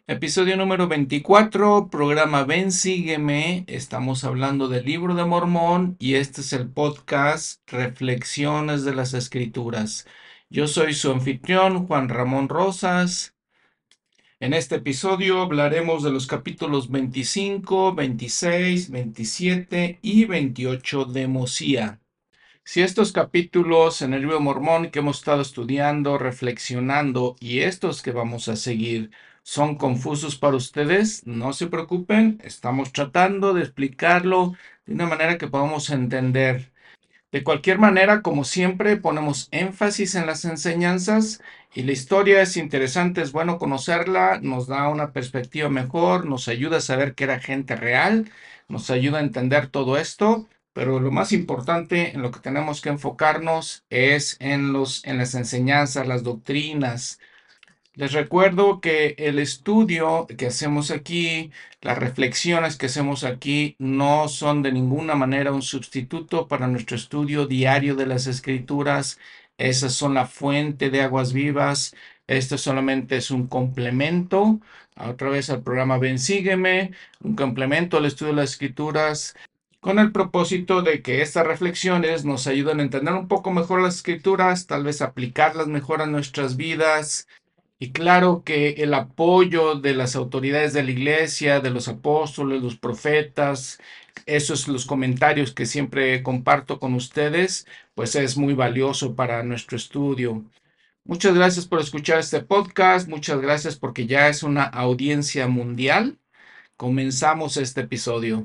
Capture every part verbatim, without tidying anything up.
Episodio número veinticuatro, programa Ven, sígueme. Estamos hablando del libro de Mormón y este es el podcast Reflexiones de las Escrituras. Yo soy su anfitrión, Juan Ramón Rosas. En este episodio hablaremos de los capítulos veinticinco, veintiséis, veintisiete y veintiocho de Mosía. Si estos capítulos en el libro de Mormón que hemos estado estudiando, reflexionando y estos que vamos a seguir son confusos para ustedes, no se preocupen, estamos tratando de explicarlo de una manera que podamos entender. De cualquier manera, como siempre, ponemos énfasis en las enseñanzas y la historia es interesante, es bueno conocerla, nos da una perspectiva mejor, nos ayuda a saber que era gente real, nos ayuda a entender todo esto, pero lo más importante en lo que tenemos que enfocarnos es en los, en las enseñanzas, las doctrinas. Les recuerdo que el estudio que hacemos aquí, las reflexiones que hacemos aquí, no son de ninguna manera un sustituto para nuestro estudio diario de las Escrituras. Esas son la fuente de aguas vivas. Esto solamente es un complemento, otra vez al programa Ven, sígueme, un complemento al estudio de las Escrituras, con el propósito de que estas reflexiones nos ayuden a entender un poco mejor las Escrituras, tal vez aplicarlas mejor a nuestras vidas y claro que el apoyo de las autoridades de la iglesia, de los apóstoles, los profetas, esos los comentarios que siempre comparto con ustedes, pues es muy valioso para nuestro estudio. Muchas gracias por escuchar este podcast, muchas gracias porque ya es una audiencia mundial. Comenzamos este episodio.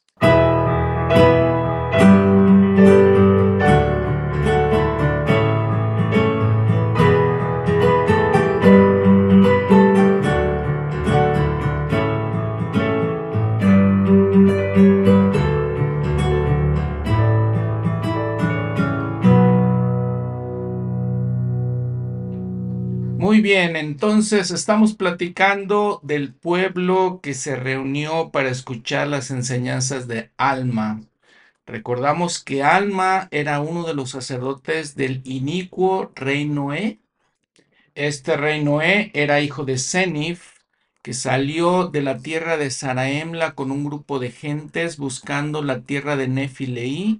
Muy bien, entonces estamos platicando del pueblo que se reunió para escuchar las enseñanzas de Alma. Recordamos que Alma era uno de los sacerdotes del inicuo rey Noé. Este rey Noé era hijo de Zenif, que salió de la tierra de Zaraemla con un grupo de gentes buscando la tierra de Nefileí.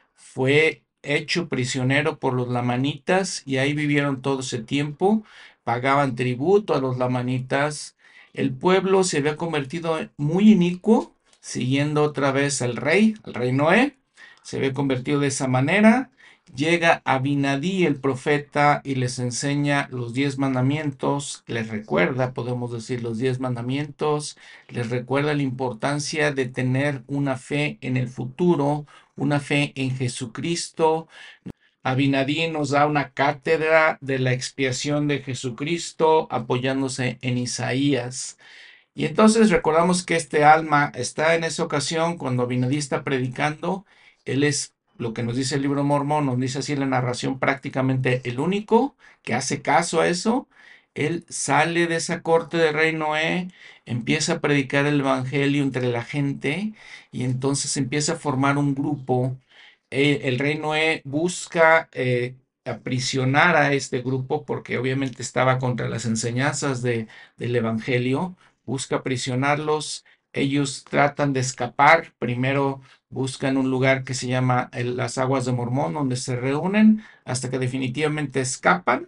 Fue hecho prisionero por los lamanitas y ahí vivieron todo ese tiempo. Pagaban tributo a los lamanitas. El pueblo se había convertido muy inicuo, siguiendo otra vez al rey, al rey Noé. Se había convertido de esa manera. Llega Abinadí el profeta y les enseña los diez mandamientos, les recuerda, podemos decir, los diez mandamientos, les recuerda la importancia de tener una fe en el futuro, una fe en Jesucristo. Abinadí nos da una cátedra de la expiación de Jesucristo apoyándose en Isaías. Y entonces recordamos que este alma está en esa ocasión cuando Abinadí está predicando. Él es lo que nos dice el libro de Mormón, nos dice así la narración, prácticamente el único que hace caso a eso. Él sale de esa corte de rey Noé, empieza a predicar el evangelio entre la gente y entonces empieza a formar un grupo. Eh, el rey Noé busca eh, aprisionar a este grupo porque obviamente estaba contra las enseñanzas de, del evangelio, busca aprisionarlos, ellos tratan de escapar, primero buscan un lugar que se llama el- las Aguas de Mormón, donde se reúnen hasta que definitivamente escapan.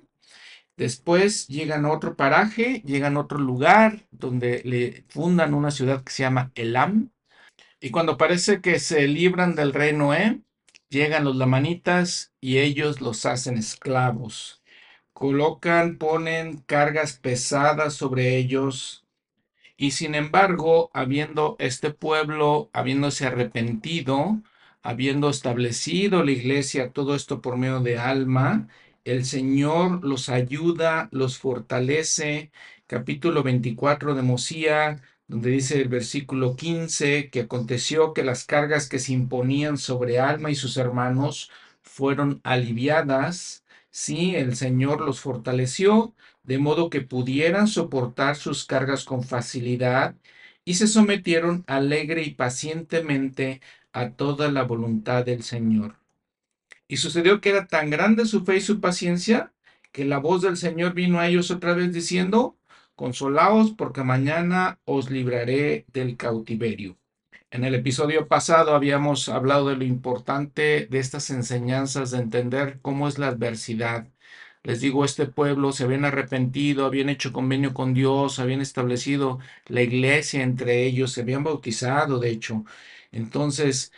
Después llegan a otro paraje, llegan a otro lugar donde le fundan una ciudad que se llama Elam. Y cuando parece que se libran del rey Noé, llegan los lamanitas y ellos los hacen esclavos. Colocan, ponen cargas pesadas sobre ellos y sin embargo, habiendo este pueblo, habiéndose arrepentido, habiendo establecido la iglesia, todo esto por medio de Alma, el Señor los ayuda, los fortalece. Capítulo veinticuatro de Mosía, donde dice el versículo quince, que aconteció que las cargas que se imponían sobre Alma y sus hermanos fueron aliviadas. Sí, el Señor los fortaleció de modo que pudieran soportar sus cargas con facilidad y se sometieron alegre y pacientemente a toda la voluntad del Señor. Y sucedió que era tan grande su fe y su paciencia que la voz del Señor vino a ellos otra vez diciendo: consolaos porque mañana os libraré del cautiverio. En el episodio pasado habíamos hablado de lo importante de estas enseñanzas, de entender cómo es la adversidad. Les digo, este pueblo se habían arrepentido, habían hecho convenio con Dios, habían establecido la iglesia entre ellos, se habían bautizado, de hecho. Entonces,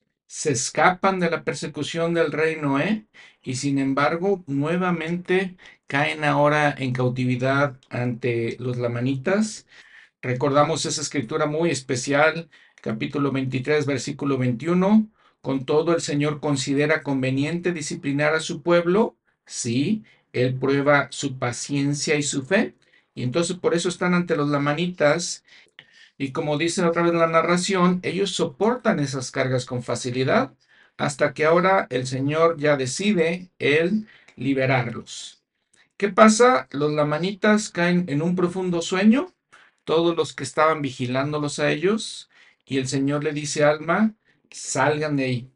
se escapan de la persecución del rey Noé y sin embargo, nuevamente caen ahora en cautividad ante los lamanitas. Recordamos esa escritura muy especial, capítulo veintitrés, versículo veintiuno. Con todo, el Señor considera conveniente disciplinar a su pueblo. Sí, Él prueba su paciencia y su fe. Y entonces por eso están ante los lamanitas. Y como dice otra vez la narración, ellos soportan esas cargas con facilidad hasta que ahora el Señor ya decide Él liberarlos. ¿Qué pasa? Los lamanitas caen en un profundo sueño, todos los que estaban vigilándolos a ellos, y el Señor le dice a Alma, salgan de ahí.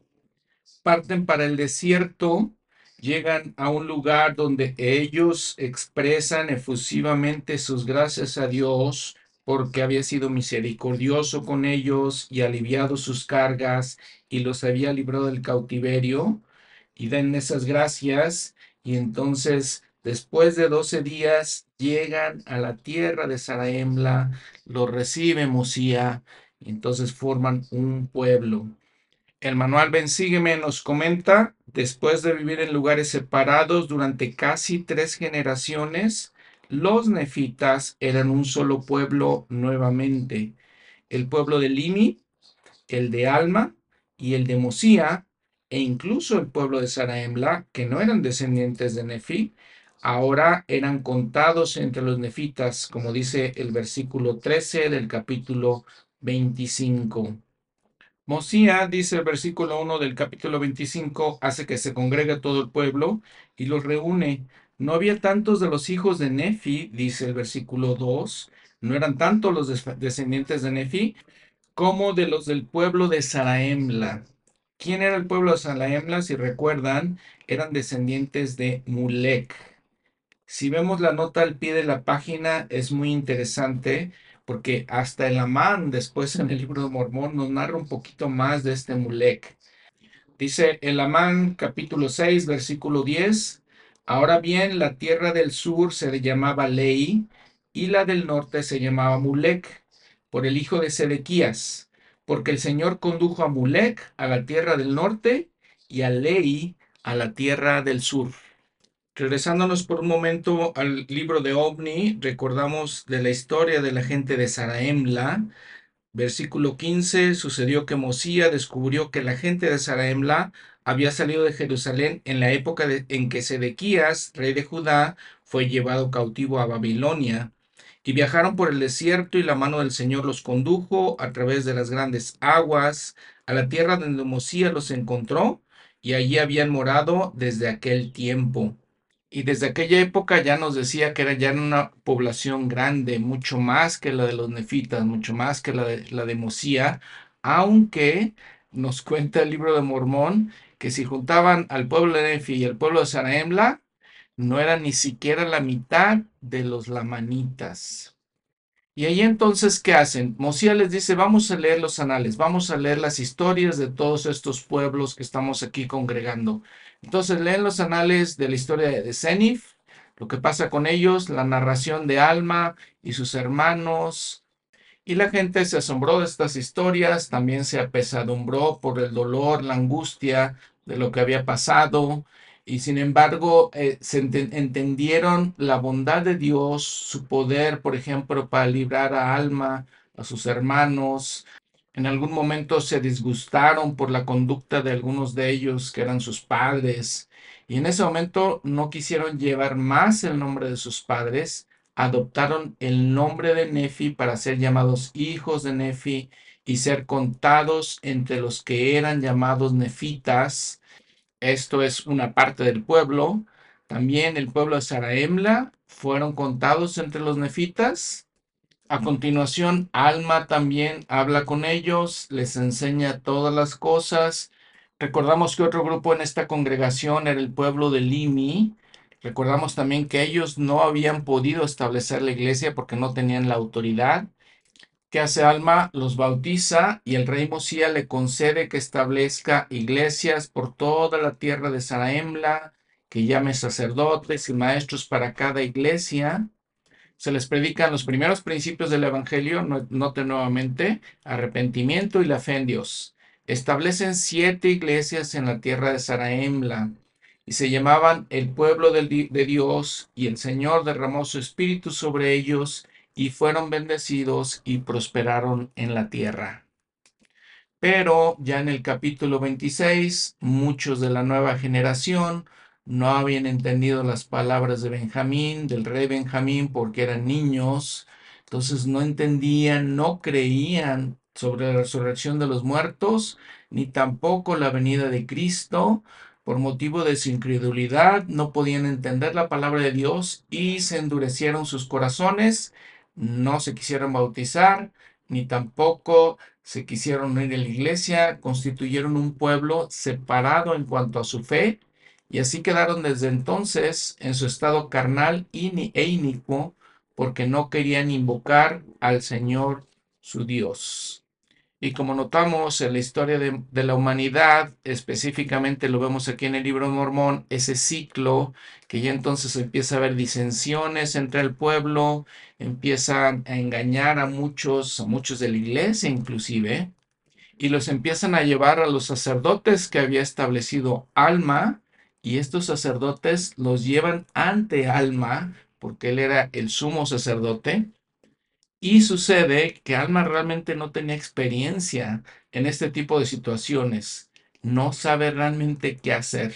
Parten para el desierto, llegan a un lugar donde ellos expresan efusivamente sus gracias a Dios porque había sido misericordioso con ellos y aliviado sus cargas y los había librado del cautiverio, y den esas gracias, y entonces después de doce días llegan a la tierra de Saraemla, lo recibe Mosía, y entonces forman un pueblo. El manual Ven Sígueme nos comenta, después de vivir en lugares separados durante casi tres generaciones, los nefitas eran un solo pueblo nuevamente. El pueblo de Limi, el de Alma y el de Mosía, e incluso el pueblo de Saraemla, que no eran descendientes de Nefi, ahora eran contados entre los nefitas, como dice el versículo trece del capítulo veinticinco. Mosía, dice el versículo uno del capítulo veinticinco, hace que se congregue todo el pueblo y los reúne. No había tantos de los hijos de Nefi, dice el versículo dos, no eran tantos los des- descendientes de Nefi como de los del pueblo de Saraemla. ¿Quién era el pueblo de Saraemla? Si recuerdan, eran descendientes de Mulek. Si vemos la nota al pie de la página, es muy interesante porque hasta el Amán, después en el libro de Mormón, nos narra un poquito más de este Mulek. Dice el Amán, capítulo seis, versículo diez. Ahora bien, la tierra del sur se llamaba Lei y la del norte se llamaba Mulek, por el hijo de Sedequías, porque el Señor condujo a Mulek a la tierra del norte y a Lei a la tierra del sur. Regresándonos por un momento al libro de Ovni, recordamos de la historia de la gente de Saraemla. Versículo quince, sucedió que Mosía descubrió que la gente de Saraemla había salido de Jerusalén en la época de- en que Sedequías, rey de Judá, fue llevado cautivo a Babilonia. Y viajaron por el desierto y la mano del Señor los condujo a través de las grandes aguas a la tierra donde Mosía los encontró y allí habían morado desde aquel tiempo. Y desde aquella época ya nos decía que era ya una población grande, mucho más que la de los nefitas, mucho más que la de, la de Mosía, aunque nos cuenta el libro de Mormón que si juntaban al pueblo de Nefi y el pueblo de Saraemla, no era ni siquiera la mitad de los lamanitas. Y ahí entonces, ¿qué hacen? Mosía les dice, vamos a leer los anales, vamos a leer las historias de todos estos pueblos que estamos aquí congregando. Entonces leen los anales de la historia de Senif, lo que pasa con ellos, la narración de Alma y sus hermanos, y la gente se asombró de estas historias, también se apesadumbró por el dolor, la angustia de lo que había pasado, y sin embargo eh, se enten- entendieron la bondad de Dios, su poder, por ejemplo, para librar a Alma, a sus hermanos. En algún momento se disgustaron por la conducta de algunos de ellos, que eran sus padres, y en ese momento no quisieron llevar más el nombre de sus padres, adoptaron el nombre de Nefi para ser llamados hijos de Nefi y ser contados entre los que eran llamados nefitas. Esto es una parte del pueblo. También el pueblo de Saraemla fueron contados entre los nefitas. A continuación, Alma también habla con ellos, les enseña todas las cosas. Recordamos que otro grupo en esta congregación era el pueblo de Limi. Recordamos también que ellos no habían podido establecer la iglesia porque no tenían la autoridad. ¿Qué hace Alma? Los bautiza y el rey Mosía le concede que establezca iglesias por toda la tierra de Zarahemla, que llame sacerdotes y maestros para cada iglesia. Se les predican los primeros principios del Evangelio, no- note nuevamente, arrepentimiento y la fe en Dios. Establecen siete iglesias en la tierra de Zarahemla y se llamaban el pueblo del di- de Dios, y el Señor derramó su espíritu sobre ellos y fueron bendecidos y prosperaron en la tierra. Pero ya en el capítulo veintiséis, muchos de la nueva generación no habían entendido las palabras de Benjamín, del rey Benjamín, porque eran niños, entonces no entendían, no creían sobre la resurrección de los muertos, ni tampoco la venida de Cristo. Por motivo de su incredulidad, no podían entender la palabra de Dios y se endurecieron sus corazones, no se quisieron bautizar, ni tampoco se quisieron unir a la iglesia, constituyeron un pueblo separado en cuanto a su fe, y así quedaron desde entonces en su estado carnal e inicuo, porque no querían invocar al Señor su Dios. Y como notamos en la historia de, de, la humanidad, específicamente lo vemos aquí en el libro de Mormón, ese ciclo que ya entonces empieza a haber disensiones entre el pueblo, empiezan a engañar a muchos, a muchos de la iglesia inclusive, y los empiezan a llevar a los sacerdotes que había establecido Alma, y estos sacerdotes los llevan ante Alma, porque él era el sumo sacerdote, y sucede que Alma realmente no tenía experiencia en este tipo de situaciones, no sabe realmente qué hacer.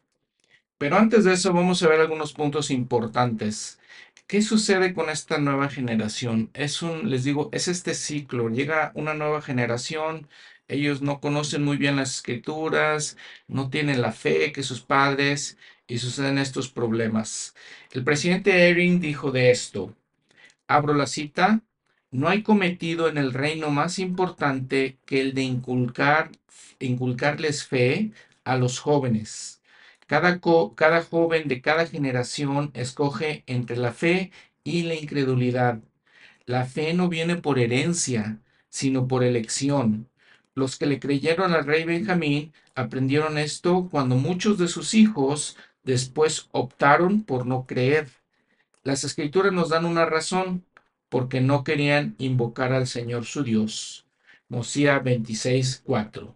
Pero antes de eso vamos a ver algunos puntos importantes. ¿Qué sucede con esta nueva generación? Es un, les digo, es este ciclo. Llega una nueva generación, ellos no conocen muy bien las escrituras, no tienen la fe que sus padres, y suceden estos problemas. El presidente Eyring dijo de esto: abro la cita, no hay cometido en el reino más importante que el de inculcar, inculcarles fe a los jóvenes. Cada, co- cada joven de cada generación escoge entre la fe y la incredulidad. La fe no viene por herencia, sino por elección. Los que le creyeron al rey Benjamín aprendieron esto cuando muchos de sus hijos después optaron por no creer. Las escrituras nos dan una razón: porque no querían invocar al Señor su Dios. Mosía veintiséis, cuatro.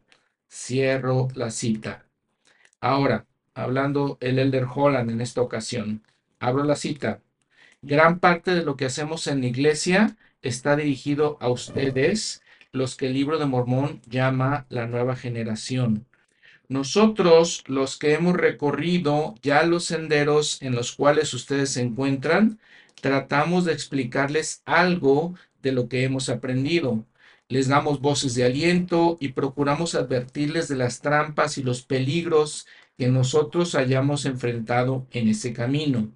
Cierro la cita. Ahora, hablando el Elder Holland en esta ocasión, abro la cita. Gran parte de lo que hacemos en la iglesia está dirigido a ustedes, los que el libro de Mormón llama la nueva generación. Nosotros, los que hemos recorrido ya los senderos en los cuales ustedes se encuentran, tratamos de explicarles algo de lo que hemos aprendido. Les damos voces de aliento y procuramos advertirles de las trampas y los peligros que nosotros hayamos enfrentado en ese camino.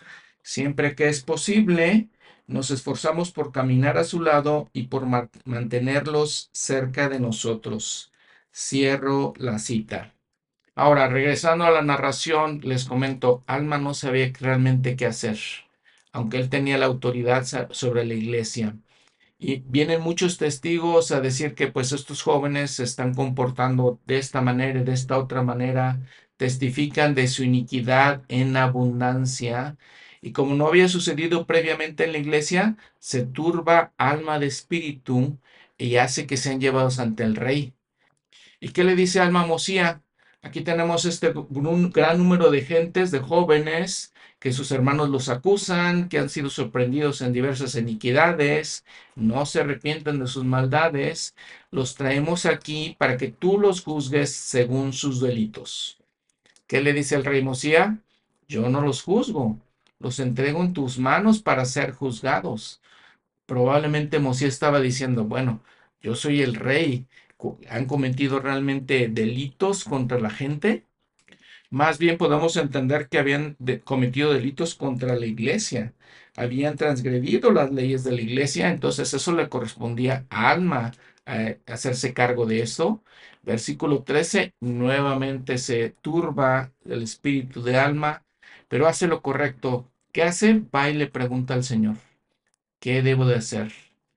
Siempre que es posible, nos esforzamos por caminar a su lado y por ma- mantenerlos cerca de nosotros. Cierro la cita. Ahora, regresando a la narración, les comento, Alma no sabía realmente qué hacer, aunque él tenía la autoridad sobre la iglesia. Y vienen muchos testigos a decir que pues estos jóvenes se están comportando de esta manera y de esta otra manera, testifican de su iniquidad en abundancia. Y como no había sucedido previamente en la iglesia, se turba Alma de espíritu y hace que sean llevados ante el rey. ¿Y qué le dice Alma Mosía? Aquí tenemos este un gran número de gentes, de jóvenes, que sus hermanos los acusan, que han sido sorprendidos en diversas iniquidades, no se arrepienten de sus maldades. Los traemos aquí para que tú los juzgues según sus delitos. ¿Qué le dice el rey Mosía? Yo no los juzgo, los entrego en tus manos para ser juzgados. Probablemente Mosía estaba diciendo, bueno, yo soy el rey, ¿han cometido realmente delitos contra la gente? Más bien podemos entender que habían de- cometido delitos contra la iglesia, habían transgredido las leyes de la iglesia, entonces eso le correspondía a Alma eh, hacerse cargo de eso. Versículo trece, nuevamente se turba el espíritu de Alma, pero hace lo correcto. ¿Qué hace? Va y le pregunta al Señor, ¿qué debo de hacer?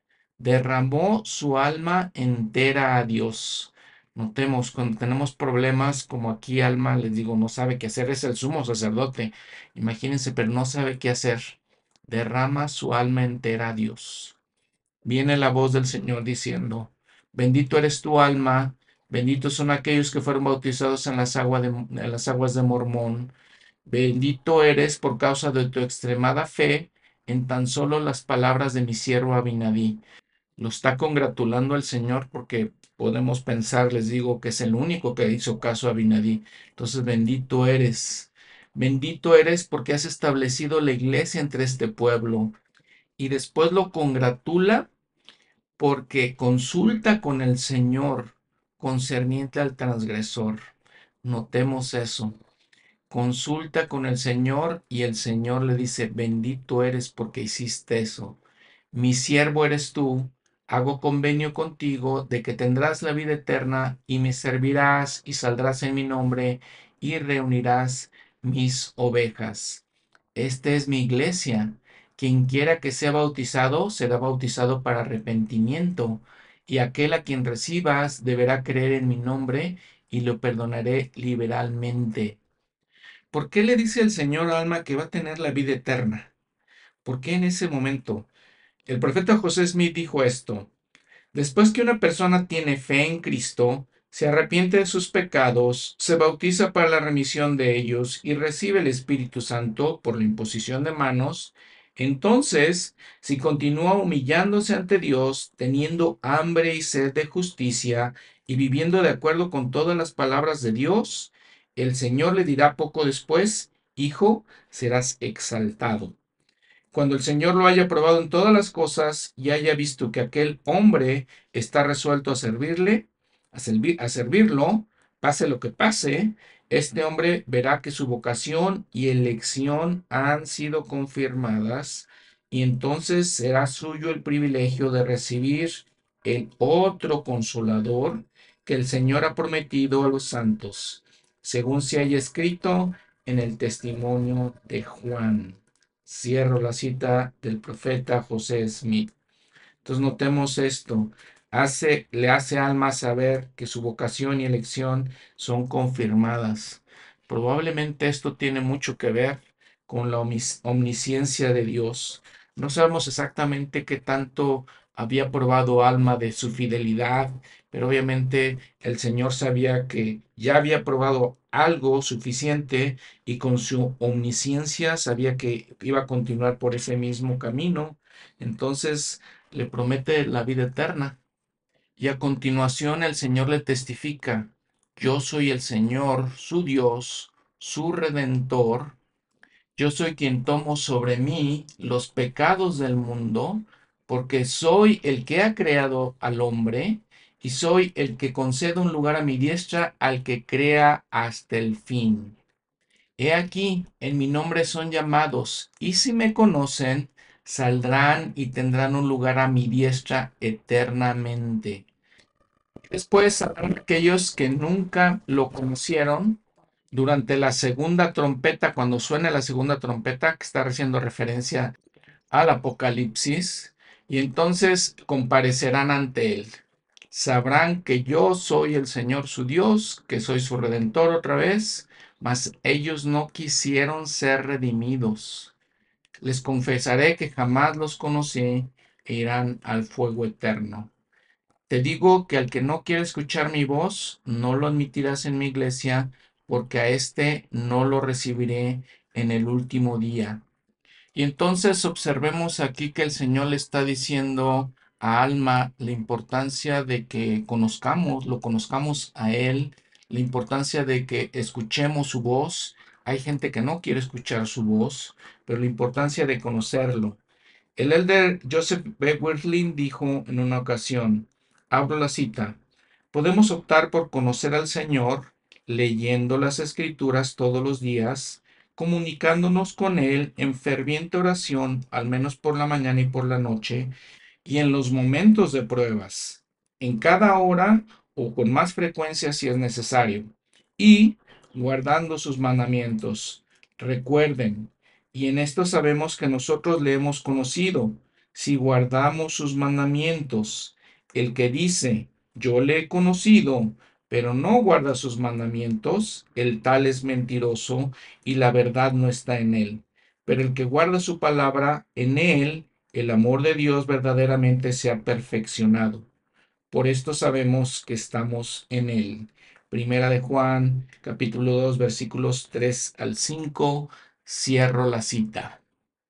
Derramó su alma entera a Dios. Notemos, cuando tenemos problemas, como aquí Alma, les digo, no sabe qué hacer, es el sumo sacerdote. Imagínense, pero no sabe qué hacer. Derrama su alma entera a Dios. Viene la voz del Señor diciendo, bendito eres tu alma, benditos son aquellos que fueron bautizados en las, aguas de, en las aguas de Mormón. Bendito eres por causa de tu extremada fe en tan solo las palabras de mi siervo Abinadí. Lo está congratulando el Señor porque podemos pensar, les digo, que es el único que hizo caso a Abinadí. Entonces, bendito eres. Bendito eres porque has establecido la iglesia entre este pueblo. Y después lo congratula porque consulta con el Señor concerniente al transgresor. Notemos eso. Consulta con el Señor y el Señor le dice, bendito eres porque hiciste eso. Mi siervo eres tú, hago convenio contigo de que tendrás la vida eterna y me servirás y saldrás en mi nombre y reunirás mis ovejas. Esta es mi iglesia. Quien quiera que sea bautizado será bautizado para arrepentimiento, y aquel a quien recibas deberá creer en mi nombre y lo perdonaré liberalmente. ¿Por qué le dice el Señor a Alma que va a tener la vida eterna? ¿Por qué en ese momento? El profeta José Smith dijo esto: después que una persona tiene fe en Cristo, se arrepiente de sus pecados, se bautiza para la remisión de ellos y recibe el Espíritu Santo por la imposición de manos, entonces, si continúa humillándose ante Dios, teniendo hambre y sed de justicia y viviendo de acuerdo con todas las palabras de Dios, el Señor le dirá poco después, Hijo, serás exaltado. Cuando el Señor lo haya probado en todas las cosas y haya visto que aquel hombre está resuelto a servirle, a, servir, a servirlo, pase lo que pase, este hombre verá que su vocación y elección han sido confirmadas y entonces será suyo el privilegio de recibir el otro consolador que el Señor ha prometido a los santos, según se haya escrito en el testimonio de Juan. Cierro la cita del profeta José Smith. Entonces notemos esto. Hace, le hace a Alma saber que su vocación y elección son confirmadas. Probablemente esto tiene mucho que ver con la omnisciencia de Dios. No sabemos exactamente qué tanto había probado Alma de su fidelidad, pero obviamente el Señor sabía que ya había probado algo suficiente y con su omnisciencia sabía que iba a continuar por ese mismo camino. Entonces, le promete la vida eterna. Y a continuación el Señor le testifica, yo soy el Señor, su Dios, su Redentor, yo soy quien tomo sobre mí los pecados del mundo, porque soy el que ha creado al hombre y soy el que concede un lugar a mi diestra al que crea hasta el fin. He aquí, en mi nombre son llamados, y si me conocen, saldrán y tendrán un lugar a mi diestra eternamente. Después habrán aquellos que nunca lo conocieron durante la segunda trompeta, cuando suene la segunda trompeta, que está haciendo referencia al Apocalipsis, y entonces comparecerán ante él. Sabrán que yo soy el Señor su Dios, que soy su redentor otra vez, mas ellos no quisieron ser redimidos. Les confesaré que jamás los conocí e irán al fuego eterno. Te digo que al que no quiere escuchar mi voz, no lo admitirás en mi iglesia, porque a éste no lo recibiré en el último día. Y entonces observemos aquí que el Señor le está diciendo a Alma la importancia de que conozcamos, lo conozcamos a Él, la importancia de que escuchemos su voz. Hay gente que no quiere escuchar su voz, pero la importancia de conocerlo. El elder Joseph B. Wirthlin dijo en una ocasión, abro la cita, podemos optar por conocer al Señor leyendo las Escrituras todos los días, comunicándonos con Él en ferviente oración, al menos por la mañana y por la noche, y en los momentos de pruebas, en cada hora o con más frecuencia si es necesario, y guardando sus mandamientos. Recuerden, y en esto sabemos que nosotros le hemos conocido, si guardamos sus mandamientos. El que dice, yo le he conocido, pero no guarda sus mandamientos, el tal es mentiroso y la verdad no está en él. Pero el que guarda su palabra, en él el amor de Dios verdaderamente se ha perfeccionado. Por esto sabemos que estamos en él. Primera de Juan, capítulo dos, versículos tres al cinco. Cierro la cita.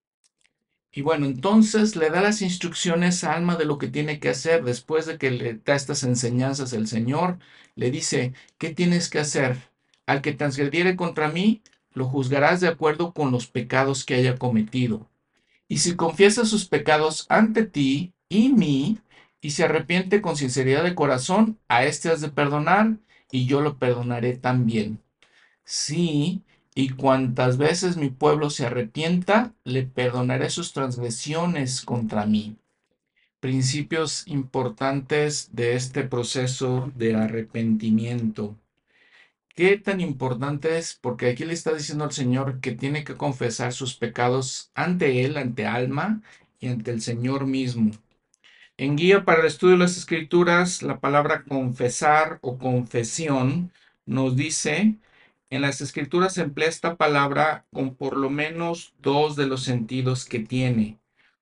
Y bueno, entonces le da las instrucciones a Alma de lo que tiene que hacer. Después de que le da estas enseñanzas el Señor, le dice, ¿qué tienes que hacer? Al que transgrediere contra mí, lo juzgarás de acuerdo con los pecados que haya cometido. Y si confiesa sus pecados ante ti y mí, y se arrepiente con sinceridad de corazón, a éste has de perdonar, y yo lo perdonaré también. Sí, y cuantas veces mi pueblo se arrepienta, le perdonaré sus transgresiones contra mí. Principios importantes de este proceso de arrepentimiento. ¿Qué tan importante es? Porque aquí le está diciendo al Señor que tiene que confesar sus pecados ante Él, ante Alma y ante el Señor mismo. En Guía para el Estudio de las Escrituras, la palabra confesar o confesión nos dice, en las Escrituras se emplea esta palabra con por lo menos dos de los sentidos que tiene.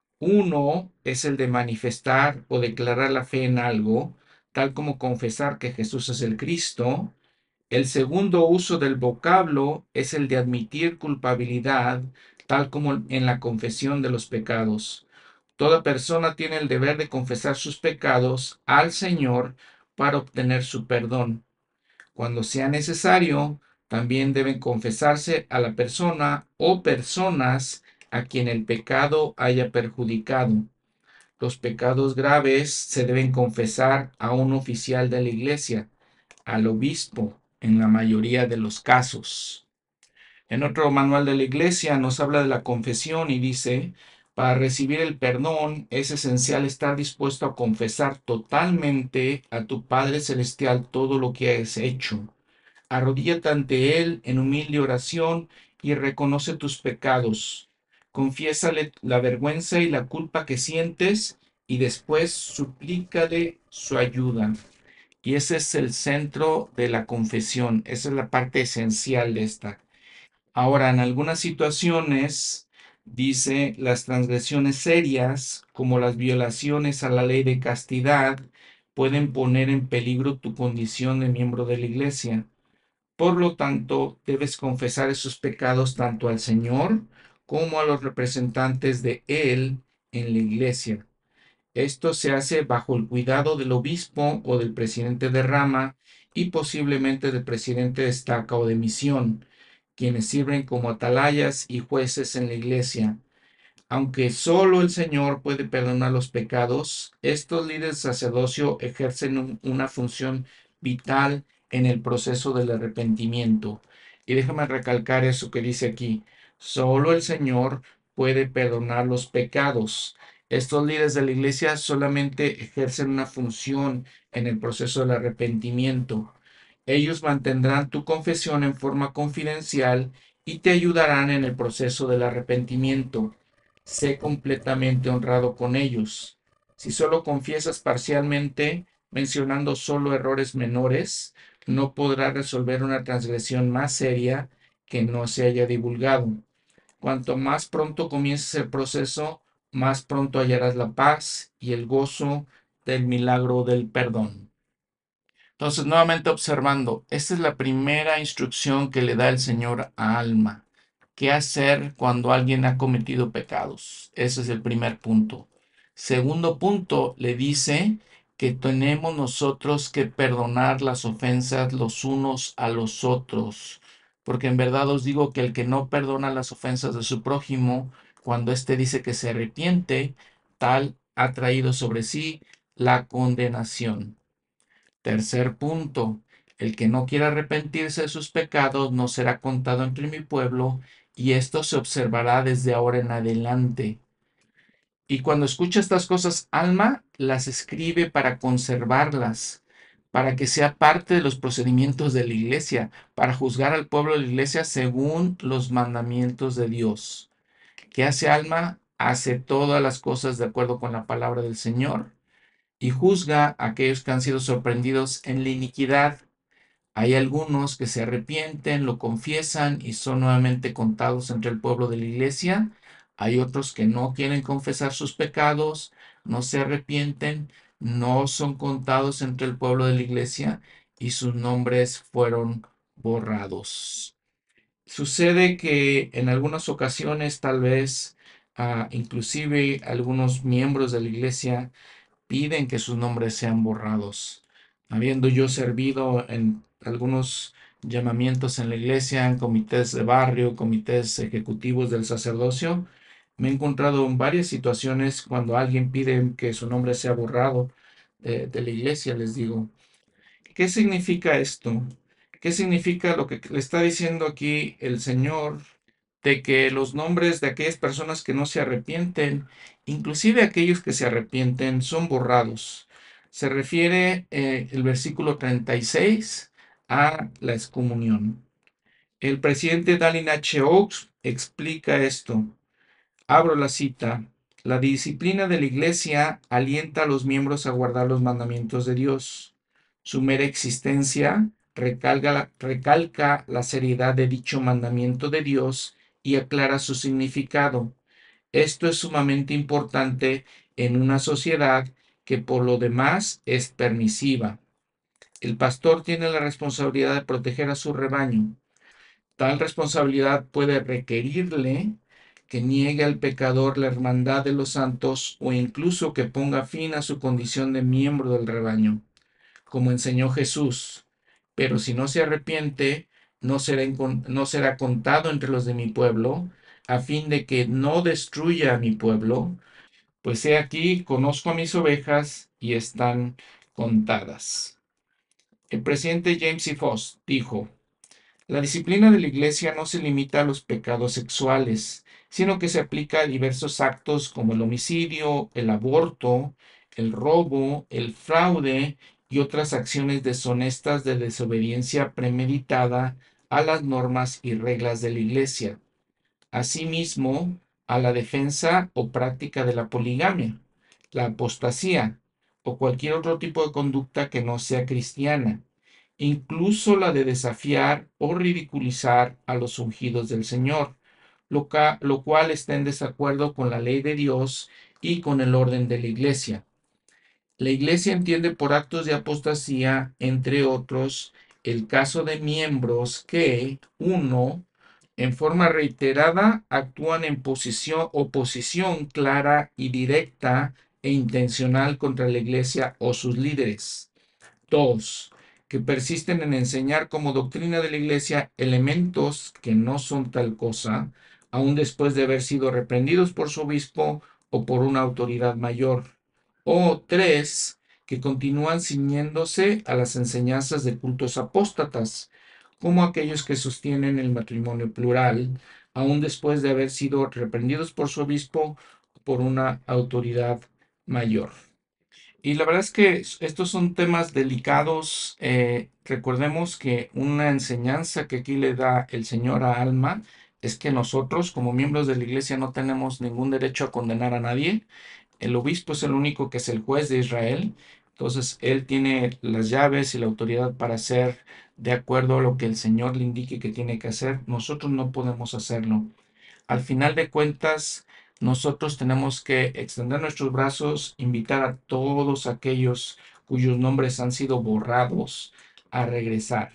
Uno es el de manifestar o declarar la fe en algo, tal como confesar que Jesús es el Cristo. El segundo uso del vocablo es el de admitir culpabilidad, tal como en la confesión de los pecados. Toda persona tiene el deber de confesar sus pecados al Señor para obtener su perdón. Cuando sea necesario, también deben confesarse a la persona o personas a quien el pecado haya perjudicado. Los pecados graves se deben confesar a un oficial de la iglesia, al obispo, en la mayoría de los casos. En otro manual de la iglesia nos habla de la confesión y dice, para recibir el perdón es esencial estar dispuesto a confesar totalmente a tu Padre Celestial todo lo que has hecho. Arrodíllate ante Él en humilde oración y reconoce tus pecados. Confiésale la vergüenza y la culpa que sientes y después suplícale su ayuda. Y ese es el centro de la confesión, esa es la parte esencial de esta. Ahora, en algunas situaciones, dice, las transgresiones serias, como las violaciones a la ley de castidad, pueden poner en peligro tu condición de miembro de la iglesia. Por lo tanto, debes confesar esos pecados tanto al Señor como a los representantes de Él en la iglesia. Esto se hace bajo el cuidado del obispo o del presidente de rama y posiblemente del presidente de estaca o de misión, quienes sirven como atalayas y jueces en la iglesia. Aunque solo el Señor puede perdonar los pecados, estos líderes de sacerdocio ejercen un- una función vital en el proceso del arrepentimiento. Y déjame recalcar eso que dice aquí. Solo el Señor puede perdonar los pecados. Estos líderes de la iglesia solamente ejercen una función en el proceso del arrepentimiento. Ellos mantendrán tu confesión en forma confidencial y te ayudarán en el proceso del arrepentimiento. Sé completamente honrado con ellos. Si solo confiesas parcialmente, mencionando solo errores menores, no podrás resolver una transgresión más seria que no se haya divulgado. Cuanto más pronto comiences el proceso, más pronto hallarás la paz y el gozo del milagro del perdón. Entonces, nuevamente observando, esta es la primera instrucción que le da el Señor a Alma. ¿Qué hacer cuando alguien ha cometido pecados? Ese es el primer punto. Segundo punto, le dice que tenemos nosotros que perdonar las ofensas los unos a los otros. Porque en verdad os digo que el que no perdona las ofensas de su prójimo, cuando éste dice que se arrepiente, tal ha traído sobre sí la condenación. Tercer punto, el que no quiera arrepentirse de sus pecados no será contado entre mi pueblo, y esto se observará desde ahora en adelante. Y cuando escucha estas cosas, Alma las escribe para conservarlas, para que sea parte de los procedimientos de la iglesia, para juzgar al pueblo de la iglesia según los mandamientos de Dios. ¿Qué hace Alma? Hace todas las cosas de acuerdo con la palabra del Señor y juzga a aquellos que han sido sorprendidos en la iniquidad. Hay algunos que se arrepienten, lo confiesan y son nuevamente contados entre el pueblo de la iglesia. Hay otros que no quieren confesar sus pecados, no se arrepienten, no son contados entre el pueblo de la iglesia y sus nombres fueron borrados. Sucede que en algunas ocasiones tal vez uh, inclusive algunos miembros de la iglesia piden que sus nombres sean borrados. Habiendo yo servido en algunos llamamientos en la iglesia, en comités de barrio, comités ejecutivos del sacerdocio, me he encontrado en varias situaciones cuando alguien pide que su nombre sea borrado de, de la iglesia. Les digo, ¿qué significa esto? ¿Qué significa lo que le está diciendo aquí el Señor de que los nombres de aquellas personas que no se arrepienten, inclusive aquellos que se arrepienten, son borrados? Se refiere eh, el versículo treinta y seis a la excomunión. El presidente Dallin H. Oaks explica esto. Abro la cita. La disciplina de la Iglesia alienta a los miembros a guardar los mandamientos de Dios. Su mera existencia recalca la, recalca la seriedad de dicho mandamiento de Dios y aclara su significado. Esto es sumamente importante en una sociedad que por lo demás es permisiva. El pastor tiene la responsabilidad de proteger a su rebaño. Tal responsabilidad puede requerirle que niegue al pecador la hermandad de los santos o incluso que ponga fin a su condición de miembro del rebaño, como enseñó Jesús. Pero si no se arrepiente, no será, no será contado entre los de mi pueblo, a fin de que no destruya a mi pueblo, pues he aquí, conozco a mis ovejas y están contadas. El presidente James E. Foss dijo: la disciplina de la Iglesia no se limita a los pecados sexuales, sino que se aplica a diversos actos como el homicidio, el aborto, el robo, el fraude y otras acciones deshonestas de desobediencia premeditada a las normas y reglas de la Iglesia. Asimismo, a la defensa o práctica de la poligamia, la apostasía o cualquier otro tipo de conducta que no sea cristiana, incluso la de desafiar o ridiculizar a los ungidos del Señor, lo, ca- lo cual está en desacuerdo con la ley de Dios y con el orden de la Iglesia. La Iglesia entiende por actos de apostasía, entre otros, el caso de miembros que, uno, en forma reiterada actúan en posición, oposición clara y directa e intencional contra la Iglesia o sus líderes. Dos, que persisten en enseñar como doctrina de la Iglesia elementos que no son tal cosa, aun después de haber sido reprendidos por su obispo o por una autoridad mayor. O tres, que continúan ciñéndose a las enseñanzas de cultos apóstatas, como aquellos que sostienen el matrimonio plural, aun después de haber sido reprendidos por su obispo o por una autoridad mayor. Y la verdad es que estos son temas delicados. Eh, recordemos que una enseñanza que aquí le da el Señor a Alma es que nosotros, como miembros de la iglesia, no tenemos ningún derecho a condenar a nadie. El obispo es el único que es el juez de Israel. Entonces, él tiene las llaves y la autoridad para hacer de acuerdo a lo que el Señor le indique que tiene que hacer. Nosotros no podemos hacerlo. Al final de cuentas, nosotros tenemos que extender nuestros brazos, invitar a todos aquellos cuyos nombres han sido borrados a regresar.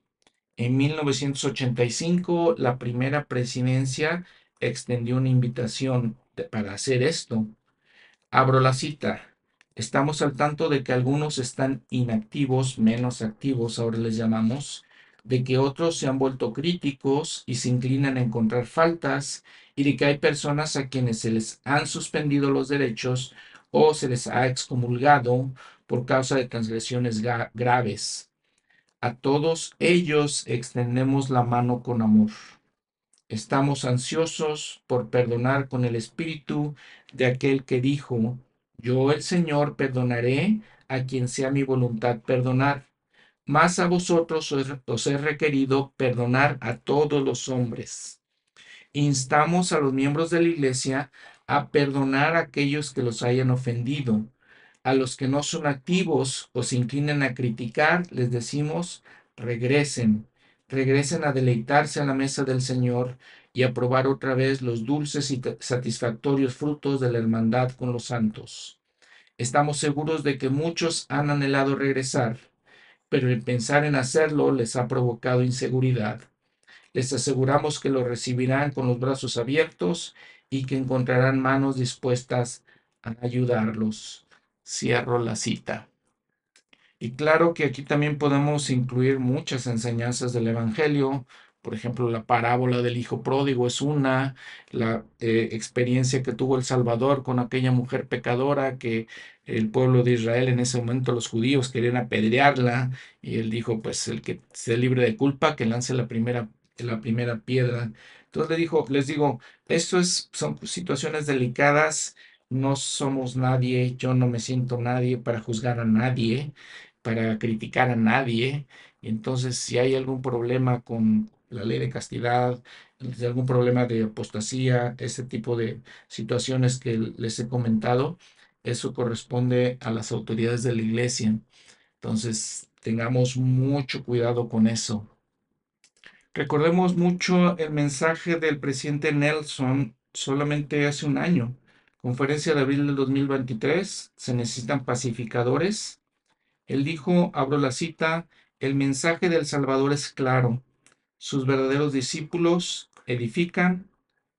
En mil novecientos ochenta y cinco, la primera presidencia extendió una invitación de- para hacer esto. Abro la cita. Estamos al tanto de que algunos están inactivos, menos activos, ahora les llamamos, de que otros se han vuelto críticos y se inclinan a encontrar faltas, y de que hay personas a quienes se les han suspendido los derechos o se les ha excomulgado por causa de transgresiones ga- graves. A todos ellos extendemos la mano con amor. Estamos ansiosos por perdonar con el espíritu de aquel que dijo: Yo, el Señor, perdonaré a quien sea mi voluntad perdonar, mas a vosotros os os he requerido perdonar a todos los hombres. Instamos a los miembros de la iglesia a perdonar a aquellos que los hayan ofendido. A los que no son activos o se inclinan a criticar, les decimos, regresen, regresen a deleitarse a la mesa del Señor y a probar otra vez los dulces y satisfactorios frutos de la hermandad con los santos. Estamos seguros de que muchos han anhelado regresar, pero el pensar en hacerlo les ha provocado inseguridad. Les aseguramos que lo recibirán con los brazos abiertos y que encontrarán manos dispuestas a ayudarlos. Cierro la cita. Y claro que aquí también podemos incluir muchas enseñanzas del Evangelio. Por ejemplo, la parábola del hijo pródigo es una, la eh, experiencia que tuvo el Salvador con aquella mujer pecadora que el pueblo de Israel en ese momento, los judíos querían apedrearla y él dijo, pues el que esté libre de culpa, que lance la primera, la primera piedra. Entonces le dijo, les digo, esto es, son situaciones delicadas, no somos nadie, yo no me siento nadie para juzgar a nadie, para criticar a nadie. Entonces, si hay algún problema con la ley de castidad, si algún problema de apostasía, ese tipo de situaciones que les he comentado, eso corresponde a las autoridades de la iglesia. Entonces, tengamos mucho cuidado con eso. Recordemos mucho el mensaje del presidente Nelson solamente hace un año. Conferencia de abril del dos mil veintitrés, se necesitan pacificadores. Él dijo, abro la cita, el mensaje del Salvador es claro. Sus verdaderos discípulos edifican,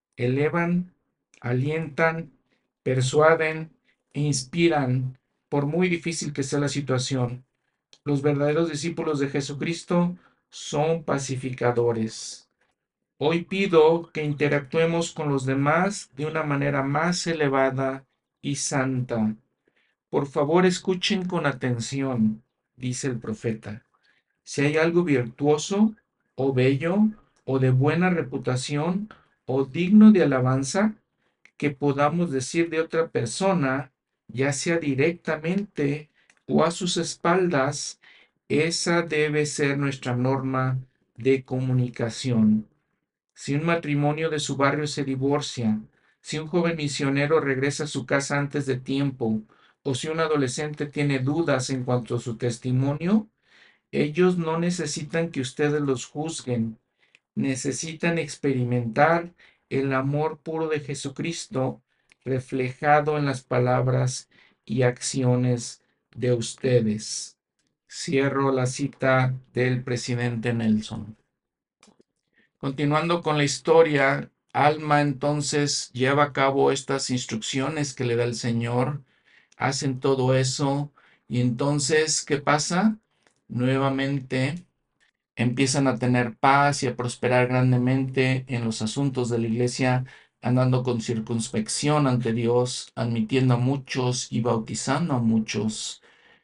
elevan, alientan, persuaden e inspiran, por muy difícil que sea la situación. Los verdaderos discípulos de Jesucristo son pacificadores. Hoy pido que interactuemos con los demás de una manera más elevada y santa. Por favor, escuchen con atención, dice el profeta. Si hay algo virtuoso o bello o de buena reputación o digno de alabanza que podamos decir de otra persona, ya sea directamente o a sus espaldas, esa debe ser nuestra norma de comunicación. Si un matrimonio de su barrio se divorcia, si un joven misionero regresa a su casa antes de tiempo, o si un adolescente tiene dudas en cuanto a su testimonio, ellos no necesitan que ustedes los juzguen, necesitan experimentar el amor puro de Jesucristo reflejado en las palabras y acciones de ustedes. Cierro la cita del presidente Nelson. Continuando con la historia, Alma entonces lleva a cabo estas instrucciones que le da el Señor, hacen todo eso y entonces, ¿qué pasa? Nuevamente empiezan a tener paz y a prosperar grandemente en los asuntos de la iglesia, andando con circunspección ante Dios, admitiendo a muchos y bautizando a muchos.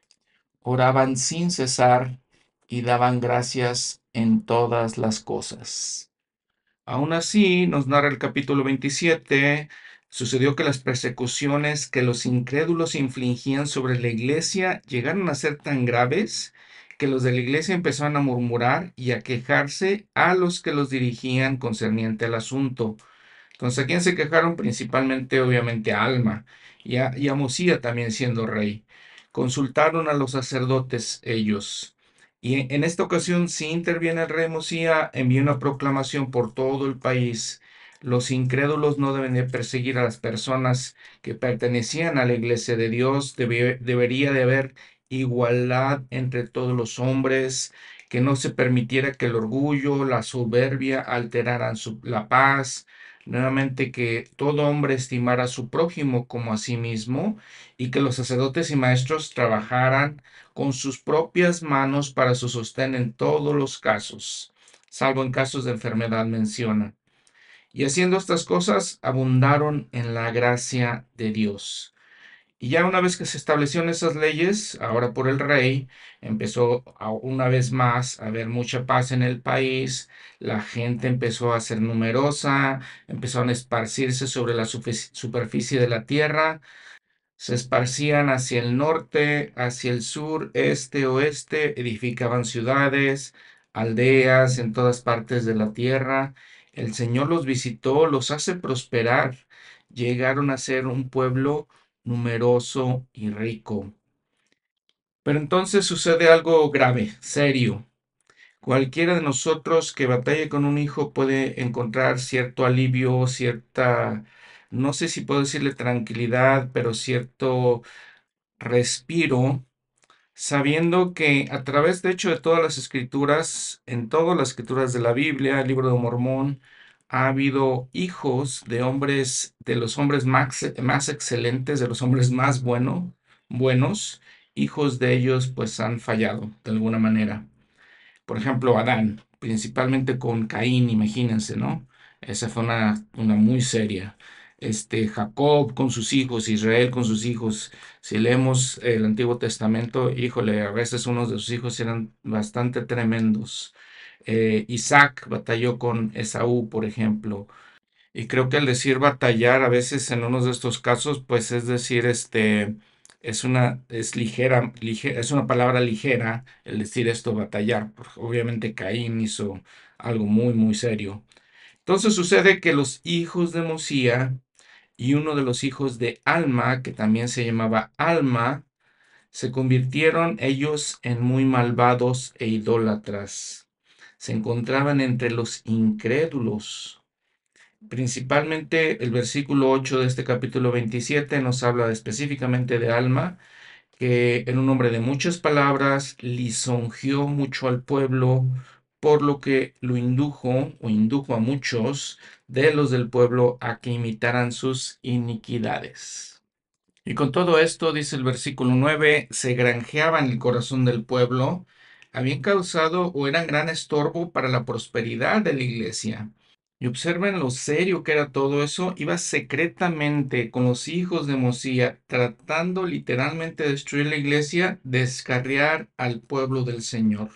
Oraban sin cesar y daban gracias en todas las cosas. Aún así, nos narra el capítulo veintisiete, sucedió que las persecuciones que los incrédulos infligían sobre la iglesia llegaron a ser tan graves que los de la iglesia empezaron a murmurar y a quejarse a los que los dirigían concerniente al asunto. Entonces, ¿a quién se quejaron? Principalmente, obviamente, a Alma y a, y a Mosía también siendo rey. Consultaron a los sacerdotes ellos. Y en, en esta ocasión sí interviene el rey Mosía, envía una proclamación por todo el país. Los incrédulos no deben de perseguir a las personas que pertenecían a la iglesia de Dios. Debe- debería de haber igualdad entre todos los hombres, que no se permitiera que el orgullo, la soberbia alteraran su- la paz. Nuevamente, que todo hombre estimara a su prójimo como a sí mismo y que los sacerdotes y maestros trabajaran con sus propias manos para su sostén en todos los casos, salvo en casos de enfermedad menciona. Y haciendo estas cosas, abundaron en la gracia de Dios. Y ya una vez que se establecieron esas leyes, ahora por el rey, empezó a- una vez más a haber mucha paz en el país, la gente empezó a ser numerosa, empezaron a esparcirse sobre la superficie de la tierra, Se esparcían hacia el norte, hacia el sur, este, oeste, edificaban ciudades, aldeas en todas partes de la tierra. El Señor los visitó, los hace prosperar. Llegaron a ser un pueblo numeroso y rico. Pero entonces sucede algo grave, serio. Cualquiera de nosotros que batalle con un hijo puede encontrar cierto alivio, cierta, no sé si puedo decirle tranquilidad, pero cierto respiro, sabiendo que a través, de hecho, de todas las escrituras, en todas las escrituras de la Biblia, el libro de Mormón, ha habido hijos de hombres, de los hombres más, más excelentes, de los hombres más bueno, buenos, hijos de ellos pues han fallado de alguna manera. Por ejemplo, Adán, principalmente con Caín, imagínense, ¿no? Esa fue una, una muy seria. Este, Jacob con sus hijos, Israel con sus hijos. Si leemos el Antiguo Testamento, híjole, a veces unos de sus hijos eran bastante tremendos. Eh, Isaac batalló con Esaú, por ejemplo. Y creo que el decir batallar a veces en unos de estos casos, pues es decir, este, es una, es ligera, lige- es una palabra ligera el decir esto, batallar, porque obviamente Caín hizo algo muy, muy serio. Entonces sucede que los hijos de Mosía y uno de los hijos de Alma, que también se llamaba Alma, se convirtieron ellos en muy malvados e idólatras. Se encontraban entre los incrédulos. Principalmente el versículo ocho de este capítulo veintisiete nos habla específicamente de Alma, que era un hombre de muchas palabras, lisonjeó mucho al pueblo, por lo que lo indujo o indujo a muchos de los del pueblo a que imitaran sus iniquidades. Y con todo esto, dice el versículo nueve, se granjeaba en el corazón del pueblo, habían causado o eran gran estorbo para la prosperidad de la iglesia. Y observen lo serio que era todo eso. Iba secretamente con los hijos de Mosía, tratando literalmente de destruir la iglesia, descarriar al pueblo del Señor.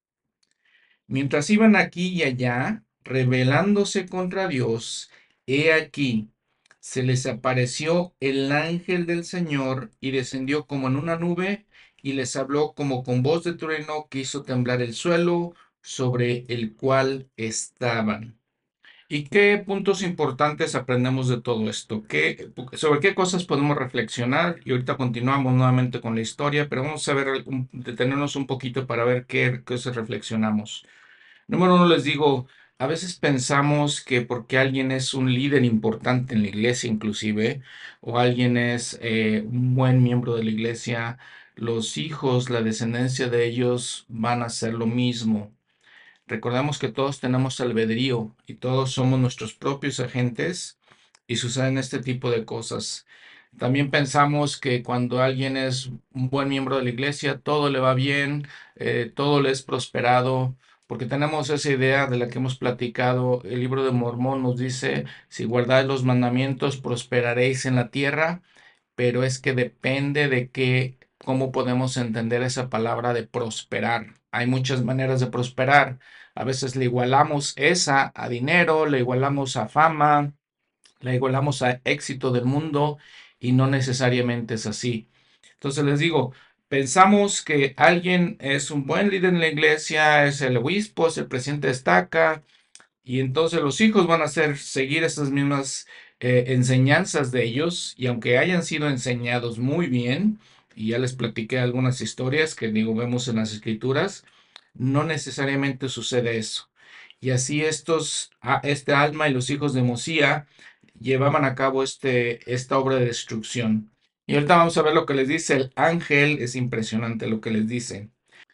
Mientras iban aquí y allá, rebelándose contra Dios, he aquí, se les apareció el ángel del Señor y descendió como en una nube y les habló como con voz de trueno que hizo temblar el suelo sobre el cual estaban. ¿Y qué puntos importantes aprendemos de todo esto? ¿Qué, sobre qué cosas podemos reflexionar? Y ahorita continuamos nuevamente con la historia, pero vamos a ver, un- detenernos un poquito para ver qué cosas reflexionamos. Número uno, les digo, a veces pensamos que porque alguien es un líder importante en la iglesia inclusive, o alguien es eh, un buen miembro de la iglesia, los hijos, la descendencia de ellos van a hacer lo mismo. Recordemos que todos tenemos albedrío y todos somos nuestros propios agentes y suceden este tipo de cosas. También pensamos que cuando alguien es un buen miembro de la iglesia, todo le va bien, eh, todo le es prosperado, porque tenemos esa idea de la que hemos platicado. El libro de Mormón nos dice, si guardáis los mandamientos, prosperaréis en la tierra, pero es que depende de qué, cómo podemos entender esa palabra de prosperar. Hay muchas maneras de prosperar. A veces le igualamos esa a dinero, le igualamos a fama, le igualamos a éxito del mundo y no necesariamente es así. Entonces les digo, pensamos que alguien es un buen líder en la iglesia, es el obispo, es el presidente destaca, y entonces los hijos van a hacer seguir esas mismas eh, enseñanzas de ellos, y aunque hayan sido enseñados muy bien, y ya les platiqué algunas historias que digo vemos en las escrituras, no necesariamente sucede eso. Y así estos, a- este alma y los hijos de Mosía llevaban a cabo este, esta obra de destrucción. Y ahorita vamos a ver lo que les dice el ángel, es impresionante lo que les dice.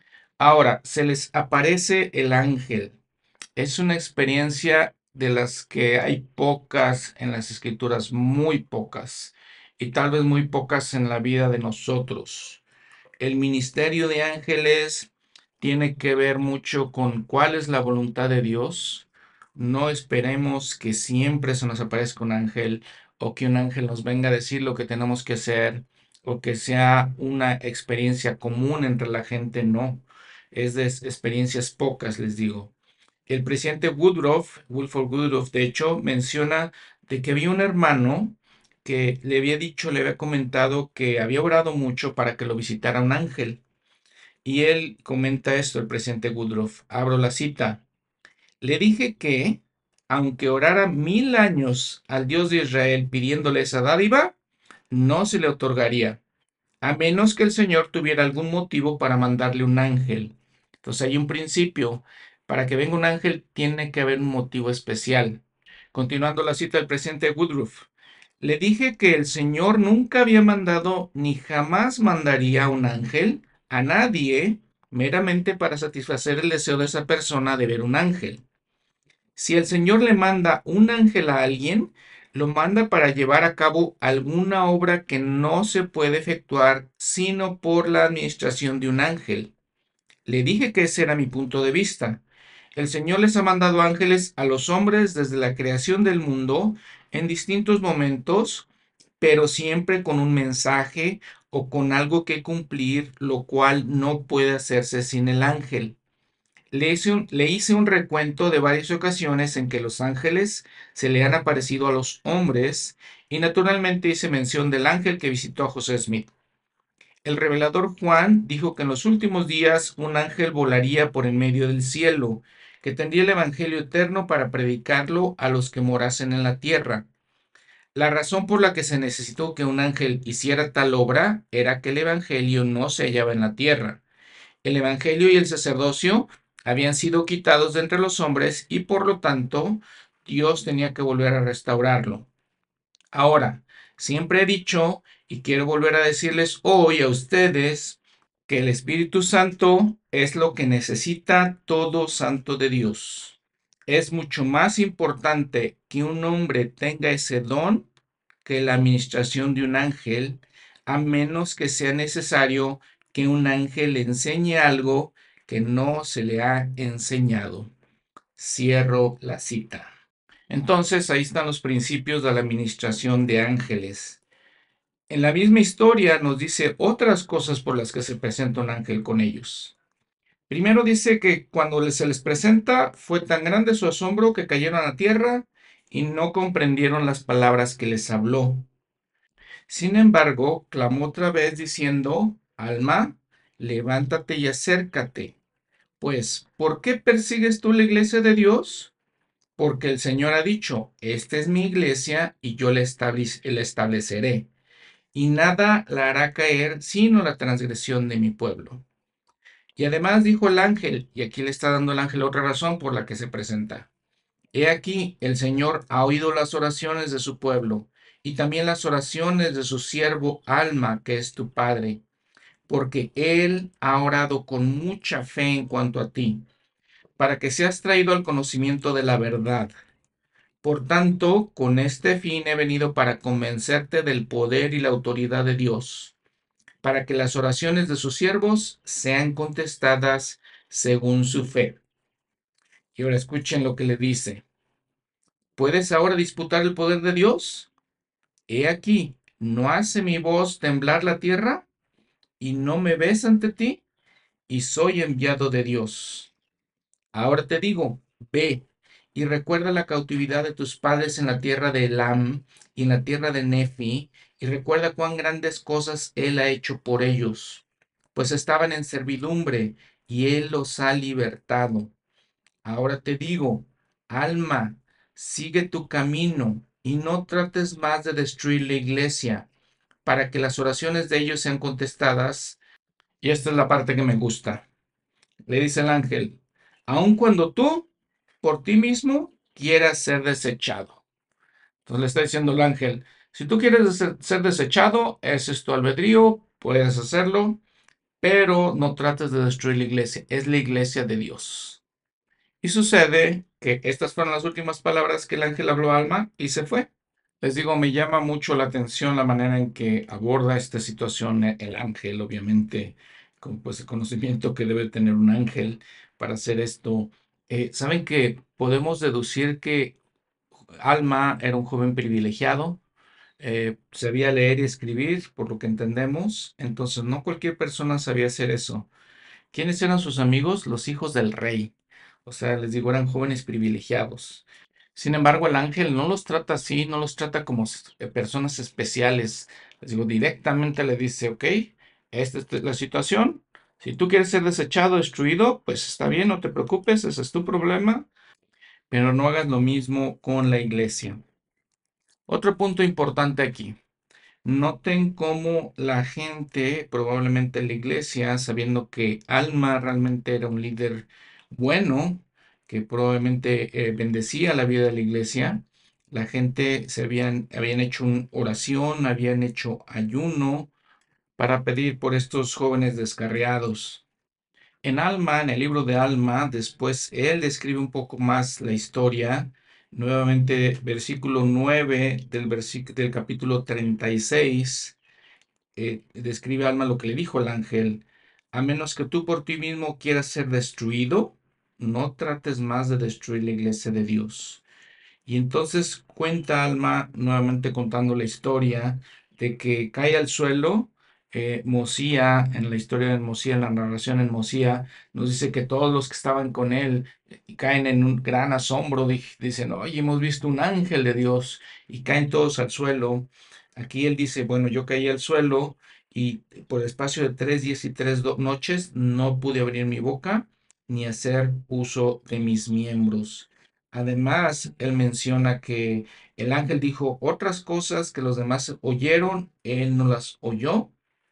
Ahora, se les aparece el ángel. Es una experiencia de las que hay pocas en las escrituras, muy pocas, y tal vez muy pocas en la vida de nosotros. El ministerio de ángeles tiene que ver mucho con cuál es la voluntad de Dios. No esperemos que siempre se nos aparezca un ángel o que un ángel nos venga a decir lo que tenemos que hacer o que sea una experiencia común entre la gente. No, es de experiencias pocas, les digo. El presidente Woodruff, Wilford Woodruff, de hecho, menciona de que había un hermano que le había dicho, le había comentado que había orado mucho para que lo visitara un ángel. Y él comenta esto, el presidente Woodruff. Abro la cita. Le dije que, aunque orara mil años al Dios de Israel pidiéndole esa dádiva, no se le otorgaría, a menos que el Señor tuviera algún motivo para mandarle un ángel. Entonces hay un principio. Para que venga un ángel tiene que haber un motivo especial. Continuando la cita del presidente Woodruff. Le dije que el Señor nunca había mandado ni jamás mandaría un ángel a nadie meramente para satisfacer el deseo de esa persona de ver un ángel. Si el Señor le manda un ángel a alguien, lo manda para llevar a cabo alguna obra que no se puede efectuar sino por la administración de un ángel. Le dije que ese era mi punto de vista. El Señor les ha mandado ángeles a los hombres desde la creación del mundo en distintos momentos, pero siempre con un mensaje o con algo que cumplir, lo cual no puede hacerse sin el ángel. Le hice, un, le hice un recuento de varias ocasiones en que los ángeles se le han aparecido a los hombres y naturalmente hice mención del ángel que visitó a José Smith. El revelador Juan dijo que en los últimos días un ángel volaría por en medio del cielo, que tendría el evangelio eterno para predicarlo a los que morasen en la tierra. La razón por la que se necesitó que un ángel hiciera tal obra era que el evangelio no se hallaba en la tierra. El evangelio y el sacerdocio habían sido quitados de entre los hombres y por lo tanto Dios tenía que volver a restaurarlo. Ahora, siempre he dicho y quiero volver a decirles hoy a ustedes que el Espíritu Santo es lo que necesita todo santo de Dios. Es mucho más importante que un hombre tenga ese don que la administración de un ángel, a menos que sea necesario que un ángel le enseñe algo que no se le ha enseñado. Cierro la cita. Entonces, ahí están los principios de la administración de ángeles. En la misma historia nos dice otras cosas por las que se presenta un ángel con ellos. Primero dice que cuando se les presenta fue tan grande su asombro que cayeron a tierra y no comprendieron las palabras que les habló. Sin embargo, clamó otra vez diciendo, Alma, levántate y acércate. Pues, ¿por qué persigues tú la iglesia de Dios? Porque el Señor ha dicho, esta es mi iglesia y yo la, estableceré, y nada la hará caer sino la transgresión de mi pueblo. Y además dijo el ángel, y aquí le está dando el ángel otra razón por la que se presenta. He aquí, el Señor ha oído las oraciones de su pueblo, y también las oraciones de su siervo Alma, que es tu padre, porque él ha orado con mucha fe en cuanto a ti, para que seas traído al conocimiento de la verdad. Por tanto, con este fin he venido para convencerte del poder y la autoridad de Dios, para que las oraciones de sus siervos sean contestadas según su fe. Y ahora escuchen lo que le dice. ¿Puedes ahora disputar el poder de Dios? He aquí, ¿no hace mi voz temblar la tierra? ¿Y no me ves ante ti? Y soy enviado de Dios. Ahora te digo, ve y recuerda la cautividad de tus padres en la tierra de Elam y en la tierra de Nefi, y recuerda cuán grandes cosas él ha hecho por ellos, pues estaban en servidumbre y él los ha libertado. Ahora te digo, alma, sigue tu camino y no trates más de destruir la iglesia, para que las oraciones de ellos sean contestadas. Y esta es la parte que me gusta. Le dice el ángel, aun cuando tú, por ti mismo, quieras ser desechado. Entonces le está diciendo el ángel, si tú quieres ser, ser desechado, ese es tu albedrío, puedes hacerlo, pero no trates de destruir la iglesia, es la iglesia de Dios. Y sucede que estas fueron las últimas palabras que el ángel habló a Alma y se fue. Les digo, me llama mucho la atención la manera en que aborda esta situación e- el ángel, obviamente, con pues el conocimiento que debe tener un ángel para hacer esto. Eh, Saben que podemos deducir que Alma era un joven privilegiado, eh, sabía leer y escribir, por lo que entendemos, entonces no cualquier persona sabía hacer eso. ¿Quiénes eran sus amigos? Los hijos del rey. O sea, les digo, eran jóvenes privilegiados. Sin embargo, el ángel no los trata así, no los trata como s- eh, personas especiales. Les digo, directamente le dice, ok, esta es la situación. Si tú quieres ser desechado, destruido, pues está bien, no te preocupes, ese es tu problema, pero no hagas lo mismo con la iglesia. Otro punto importante aquí. Noten cómo la gente, probablemente la iglesia, sabiendo que Alma realmente era un líder bueno, que probablemente eh, bendecía la vida de la iglesia, la gente se habían, habían hecho una oración, habían hecho ayuno para pedir por estos jóvenes descarriados. En Alma, en el libro de Alma, después él describe un poco más la historia. Nuevamente, versículo nueve del, versículo, del capítulo treinta y seis eh, describe Alma lo que le dijo el ángel: a menos que tú por ti mismo quieras ser destruido, no trates más de destruir la iglesia de Dios. Y entonces cuenta Alma, nuevamente contando la historia de que cae al suelo. Eh, Mosía, en la historia de Mosía, en la narración en Mosía, nos dice que todos los que estaban con él eh, caen en un gran asombro. di- Dicen, oye, hemos visto un ángel de Dios, y caen todos al suelo. Aquí él dice, bueno, yo caí al suelo y por el espacio de tres días y tres do- noches no pude abrir mi boca ni hacer uso de mis miembros. Además, él menciona que el ángel dijo otras cosas que los demás oyeron, él no las oyó.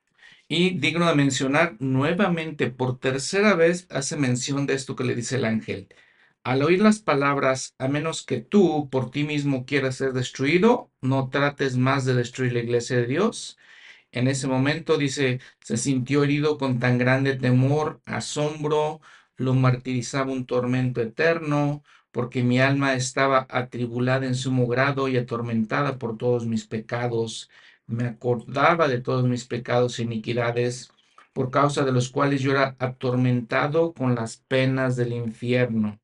Y digno de mencionar, nuevamente, por tercera vez, hace mención de esto que le dice el ángel. Al oír las palabras, a menos que tú por ti mismo quieras ser destruido, no trates más de destruir la iglesia de Dios. En ese momento, dice, se sintió herido con tan grande temor, asombro, lo martirizaba un tormento eterno, porque mi alma estaba atribulada en sumo grado y atormentada por todos mis pecados. Me acordaba de todos mis pecados e iniquidades, por causa de los cuales yo era atormentado con las penas del infierno.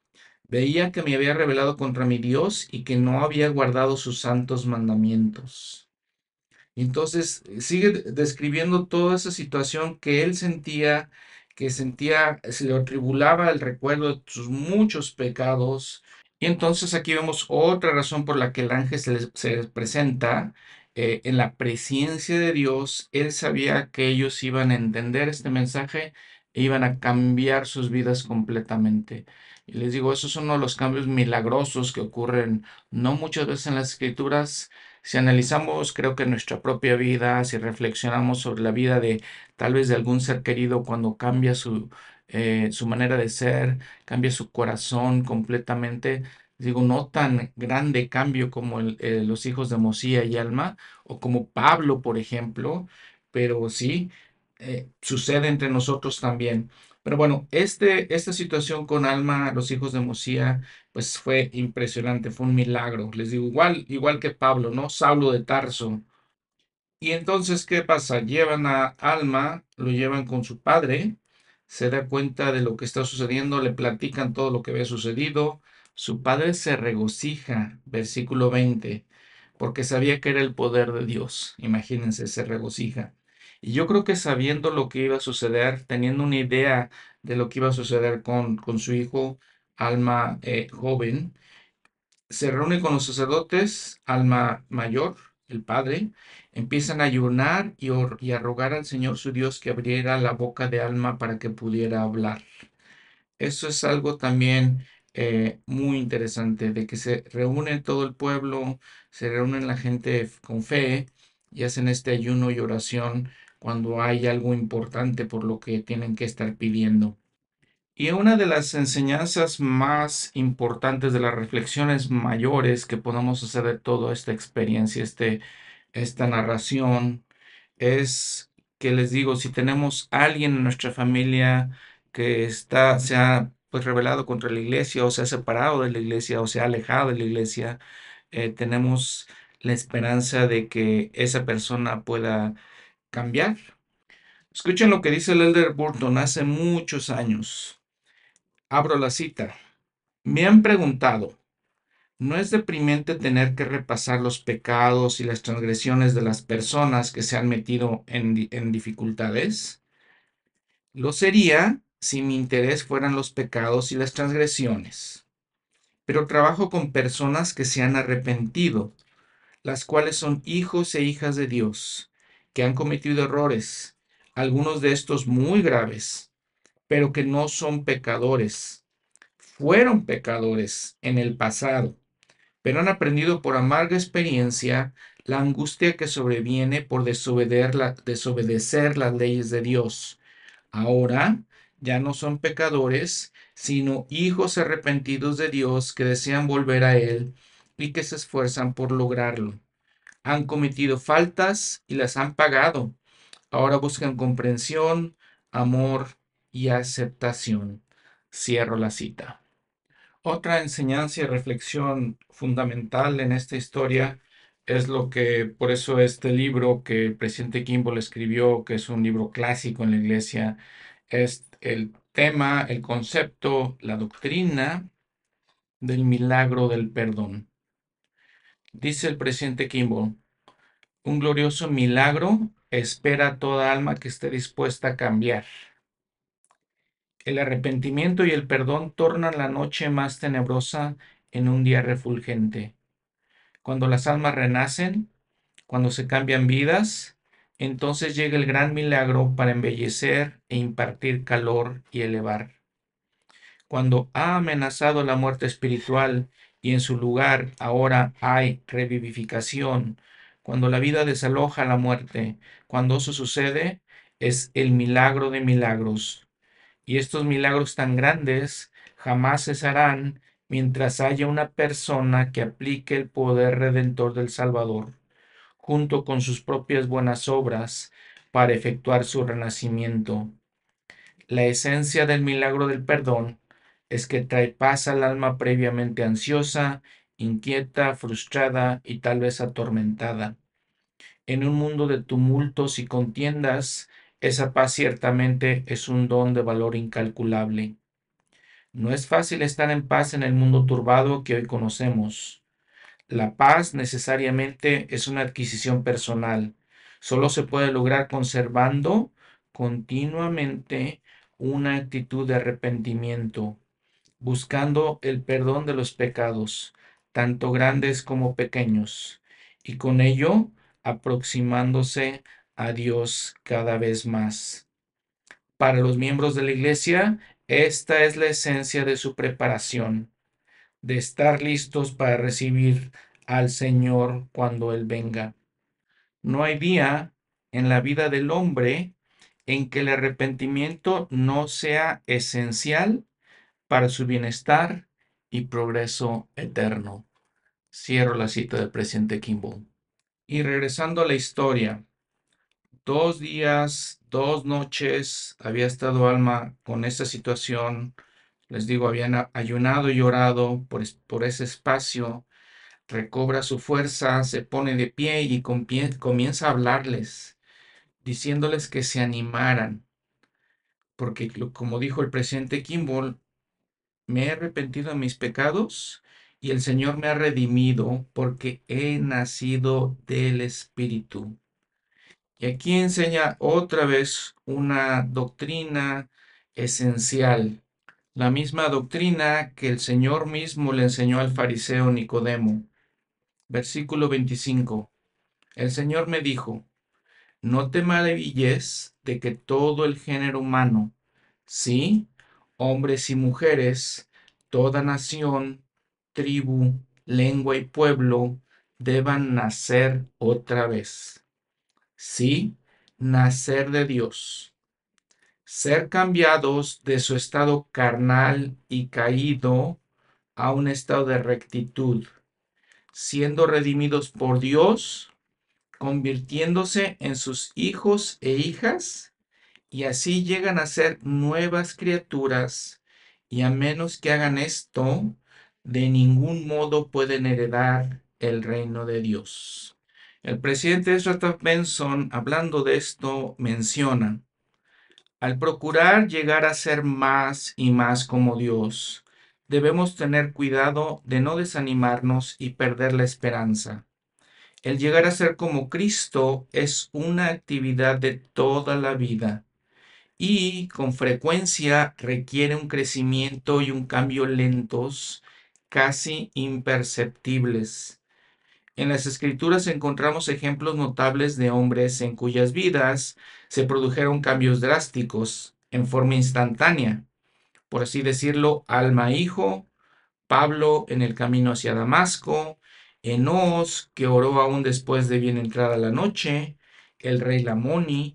Veía que me había rebelado contra mi Dios y que no había guardado sus santos mandamientos. Y entonces eh, sigue de- describiendo toda esa situación que él sentía, que sentía, se le atribulaba el recuerdo de sus muchos pecados. Y entonces aquí vemos otra razón por la que el ángel se les, se les presenta eh, en la presencia de Dios. Él sabía que ellos iban a entender este mensaje e iban a cambiar sus vidas completamente. Y les digo, esos son uno de los cambios milagrosos que ocurren no muchas veces en las escrituras. Si analizamos, creo que nuestra propia vida, si reflexionamos sobre la vida de tal vez de algún ser querido cuando cambia su, eh, su manera de ser, cambia su corazón completamente, digo, no tan grande cambio como el, eh, los hijos de Mosía y Alma, o como Pablo, por ejemplo, pero sí, eh, sucede entre nosotros también. Pero bueno, este, esta situación con Alma, los hijos de Mosía, pues fue impresionante, fue un milagro. Les digo, igual, igual que Pablo, ¿no? Saulo de Tarso. Y entonces, ¿qué pasa? Llevan a Alma, lo llevan con su padre, se da cuenta de lo que está sucediendo, le platican todo lo que había sucedido. Su padre se regocija, versículo veinte, porque sabía que era el poder de Dios. Imagínense, se regocija. Y yo creo que sabiendo lo que iba a suceder, teniendo una idea de lo que iba a suceder con, con su hijo, Alma eh, joven, se reúne con los sacerdotes, Alma mayor, el padre, empiezan a ayunar y, or- y a rogar al Señor su Dios que abriera la boca de Alma para que pudiera hablar. Eso es algo también eh, muy interesante, de que se reúne todo el pueblo, se reúne la gente f- con fe y hacen este ayuno y oración cuando hay algo importante por lo que tienen que estar pidiendo. Y una de las enseñanzas más importantes, de las reflexiones mayores que podemos hacer de toda esta experiencia, este, esta narración, es que les digo, si tenemos alguien en nuestra familia que está, se ha pues rebelado contra la iglesia, o se ha separado de la iglesia, o se ha alejado de la iglesia, eh, tenemos la esperanza de que esa persona pueda cambiar. Escuchen lo que dice el Elder Burton hace muchos años. Abro la cita. Me han preguntado, ¿no es deprimente tener que repasar los pecados y las transgresiones de las personas que se han metido en, di- en dificultades? Lo sería si mi interés fueran los pecados y las transgresiones. pero trabajo con personas que se han arrepentido, las cuales son hijos e hijas de Dios, que han cometido errores, algunos de estos muy graves, pero que no son pecadores. Fueron pecadores en el pasado, pero han aprendido por amarga experiencia la angustia que sobreviene por desobedecer, la- desobedecer las leyes de Dios. Ahora ya no son pecadores, sino hijos arrepentidos de Dios que desean volver a Él y que se esfuerzan por lograrlo. Han cometido faltas y las han pagado. Ahora buscan comprensión, amor y aceptación. Cierro la cita. Otra enseñanza y reflexión fundamental en esta historia es lo que, por eso este libro que el presidente Kimball escribió, que es un libro clásico en la iglesia, es el tema, el concepto, la doctrina del milagro del perdón. Dice el presidente Kimball, un glorioso milagro espera a toda alma que esté dispuesta a cambiar. El arrepentimiento y el perdón tornan la noche más tenebrosa en un día refulgente. Cuando las almas renacen, cuando se cambian vidas, entonces llega el gran milagro para embellecer e impartir calor y elevar. Cuando ha amenazado la muerte espiritual y en su lugar ahora hay revivificación, cuando la vida desaloja la muerte, cuando eso sucede, es el milagro de milagros. Y estos milagros tan grandes jamás cesarán mientras haya una persona que aplique el poder redentor del Salvador, junto con sus propias buenas obras, para efectuar su renacimiento. La esencia del milagro del perdón es que trae paz al alma previamente ansiosa, inquieta, frustrada y tal vez atormentada. En un mundo de tumultos y contiendas, esa paz ciertamente es un don de valor incalculable. No es fácil estar en paz en el mundo turbado que hoy conocemos. La paz necesariamente es una adquisición personal. Solo se puede lograr conservando continuamente una actitud de arrepentimiento, buscando el perdón de los pecados, tanto grandes como pequeños, y con ello aproximándose a Dios cada vez más. Para los miembros de la Iglesia, esta es la esencia de su preparación, de estar listos para recibir al Señor cuando Él venga. No hay día en la vida del hombre en que el arrepentimiento no sea esencial para su bienestar y progreso eterno. Cierro la cita del presidente Kimball. Y regresando a la historia, dos días, dos noches había estado Alma con esta situación. Les digo, habían ayunado y orado por, por ese espacio. Recobra su fuerza, se pone de pie y comienza a hablarles, diciéndoles que se animaran, porque como dijo el presidente Kimball, me he arrepentido de mis pecados y el Señor me ha redimido porque he nacido del Espíritu. Y aquí enseña otra vez una doctrina esencial, la misma doctrina que el Señor mismo le enseñó al fariseo Nicodemo. Versículo veinticinco. El Señor me dijo, no te maravilles de que todo el género humano, sí, hombres y mujeres, toda nación, tribu, lengua y pueblo, deban nacer otra vez. Sí, nacer de Dios, ser cambiados de su estado carnal y caído a un estado de rectitud, siendo redimidos por Dios, convirtiéndose en sus hijos e hijas, y así llegan a ser nuevas criaturas, y a menos que hagan esto, de ningún modo pueden heredar el reino de Dios. El presidente Ezra Taft Benson, hablando de esto, menciona, al procurar llegar a ser más y más como Dios, debemos tener cuidado de no desanimarnos y perder la esperanza. El llegar a ser como Cristo es una actividad de toda la vida y con frecuencia requiere un crecimiento y un cambio lentos casi imperceptibles. En las Escrituras encontramos ejemplos notables de hombres en cuyas vidas se produjeron cambios drásticos en forma instantánea, por así decirlo, alma hijo, Pablo en el camino hacia Damasco, Enós, que oró aún después de bien entrada la noche, el rey Lamoni.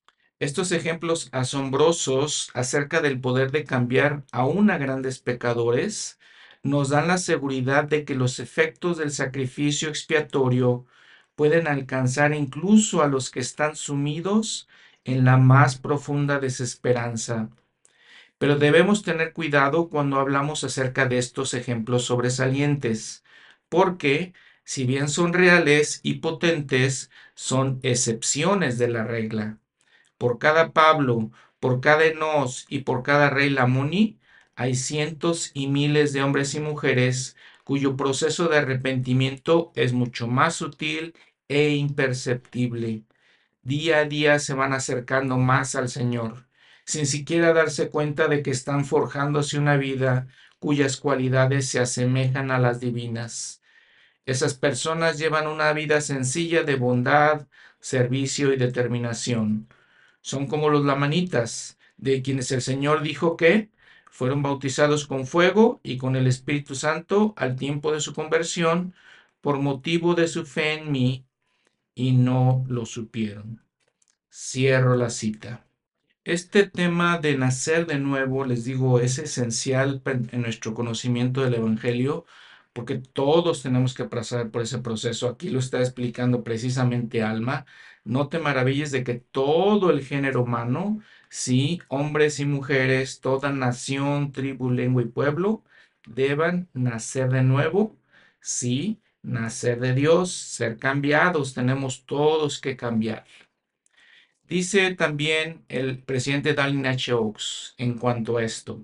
Estos ejemplos asombrosos acerca del poder de cambiar aún a grandes pecadores nos dan la seguridad de que los efectos del sacrificio expiatorio pueden alcanzar incluso a los que están sumidos en la más profunda desesperanza. Pero debemos tener cuidado cuando hablamos acerca de estos ejemplos sobresalientes, porque si bien son reales y potentes, son excepciones de la regla. Por cada Pablo, por cada Enós y por cada rey Lamoni, hay cientos y miles de hombres y mujeres cuyo proceso de arrepentimiento es mucho más sutil e imperceptible. Día a día se van acercando más al Señor, sin siquiera darse cuenta de que están forjándose una vida cuyas cualidades se asemejan a las divinas. Esas personas llevan una vida sencilla de bondad, servicio y determinación. Son como los lamanitas, de quienes el Señor dijo que fueron bautizados con fuego y con el Espíritu Santo al tiempo de su conversión por motivo de su fe en mí, y no lo supieron. Cierro la cita. Este tema de nacer de nuevo, les digo, es esencial en nuestro conocimiento del Evangelio, porque todos tenemos que pasar por ese proceso. Aquí lo está explicando precisamente Alma. No te maravilles de que todo el género humano, sí, hombres y mujeres, toda nación, tribu, lengua y pueblo, deban nacer de nuevo, sí, nacer de Dios, ser cambiados. Tenemos todos que cambiar. Dice también el presidente Dallin H. Oaks en cuanto a esto.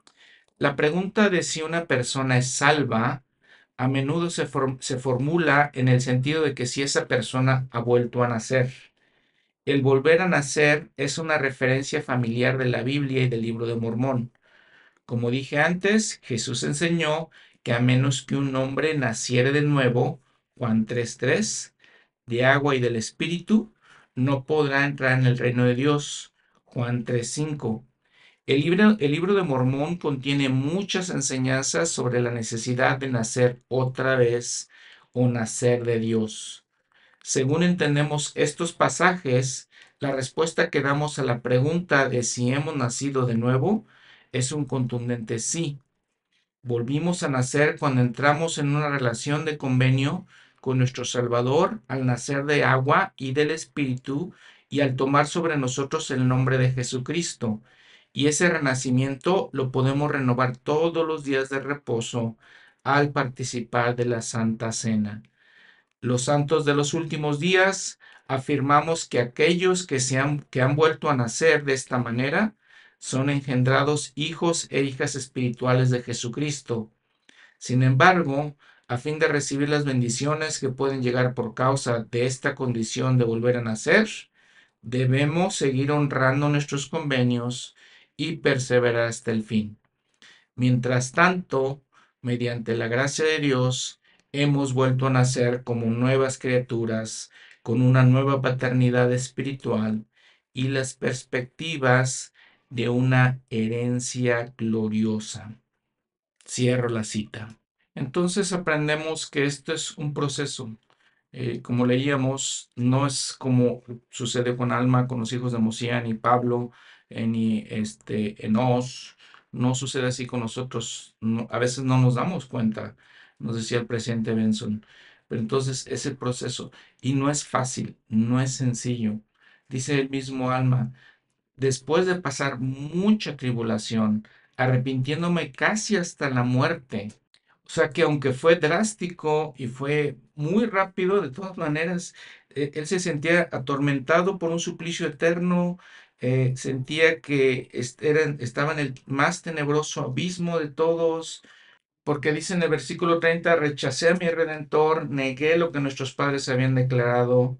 La pregunta de si una persona es salva a menudo se, form se formula en el sentido de que si esa persona ha vuelto a nacer. El volver a nacer es una referencia familiar de la Biblia y del libro de Mormón. Como dije antes, Jesús enseñó que a menos que un hombre naciere de nuevo, Juan tres tres, de agua y del Espíritu, no podrá entrar en el reino de Dios, Juan tres cinco. El libro, el libro de Mormón contiene muchas enseñanzas sobre la necesidad de nacer otra vez o nacer de Dios. Según entendemos estos pasajes, la respuesta que damos a la pregunta de si hemos nacido de nuevo es un contundente sí. Volvimos a nacer cuando entramos en una relación de convenio con nuestro Salvador al nacer de agua y del Espíritu y al tomar sobre nosotros el nombre de Jesucristo. Y ese renacimiento lo podemos renovar todos los días de reposo al participar de la Santa Cena. Los santos de los últimos días afirmamos que aquellos que, se han, que han vuelto a nacer de esta manera son engendrados hijos e hijas espirituales de Jesucristo. Sin embargo, a fin de recibir las bendiciones que pueden llegar por causa de esta condición de volver a nacer, debemos seguir honrando nuestros convenios y perseverar hasta el fin. Mientras tanto, mediante la gracia de Dios, hemos vuelto a nacer como nuevas criaturas, con una nueva paternidad espiritual y las perspectivas de una herencia gloriosa. Cierro la cita. Entonces aprendemos que esto es un proceso. Eh, como leíamos, no es como sucede con Alma, con los hijos de Mosías, ni Pablo, eh, ni este, Enós. No sucede así con nosotros. No, a veces no nos damos cuenta, nos decía el presidente Benson. Pero entonces es el proceso. Y no es fácil, no es sencillo. Dice el mismo Alma, después de pasar mucha tribulación, arrepintiéndome casi hasta la muerte. O sea que aunque fue drástico y fue muy rápido, de todas maneras, eh, él se sentía atormentado por un suplicio eterno, eh, sentía que est era, estaba en el más tenebroso abismo de todos, porque dice en el versículo treinta, rechacé a mi Redentor, negué lo que nuestros padres habían declarado.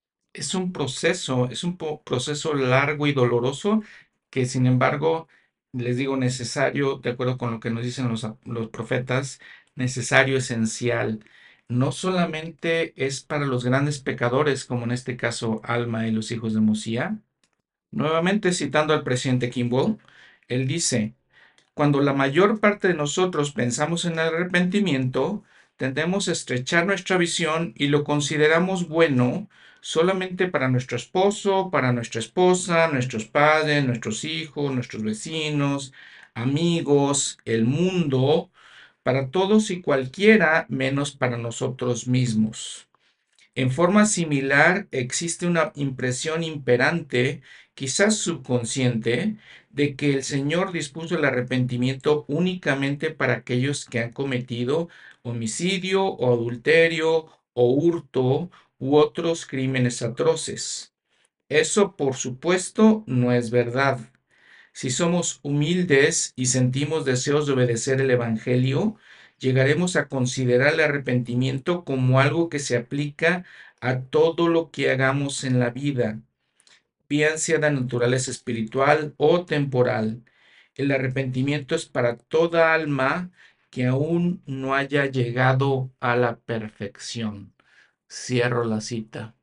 Es un proceso, es un proceso largo y doloroso que, sin embargo, les digo, necesario, de acuerdo con lo que nos dicen los, los profetas, necesario, esencial. No solamente es para los grandes pecadores, como en este caso Alma y los hijos de Mosía. Nuevamente citando al presidente Kimball, él dice: cuando la mayor parte de nosotros pensamos en el arrepentimiento, tendemos a estrechar nuestra visión y lo consideramos bueno solamente para nuestro esposo, para nuestra esposa, nuestros padres, nuestros hijos, nuestros vecinos, amigos, el mundo, para todos y cualquiera menos para nosotros mismos. En forma similar, existe una impresión imperante, quizás subconsciente, de que el Señor dispuso el arrepentimiento únicamente para aquellos que han cometido homicidio o adulterio o hurto u otros crímenes atroces. Eso, por supuesto, no es verdad. Si somos humildes y sentimos deseos de obedecer el Evangelio, llegaremos a considerar el arrepentimiento como algo que se aplica a todo lo que hagamos en la vida, bien sea de naturaleza espiritual o temporal. El arrepentimiento es para toda alma que aún no haya llegado a la perfección. Cierro la cita.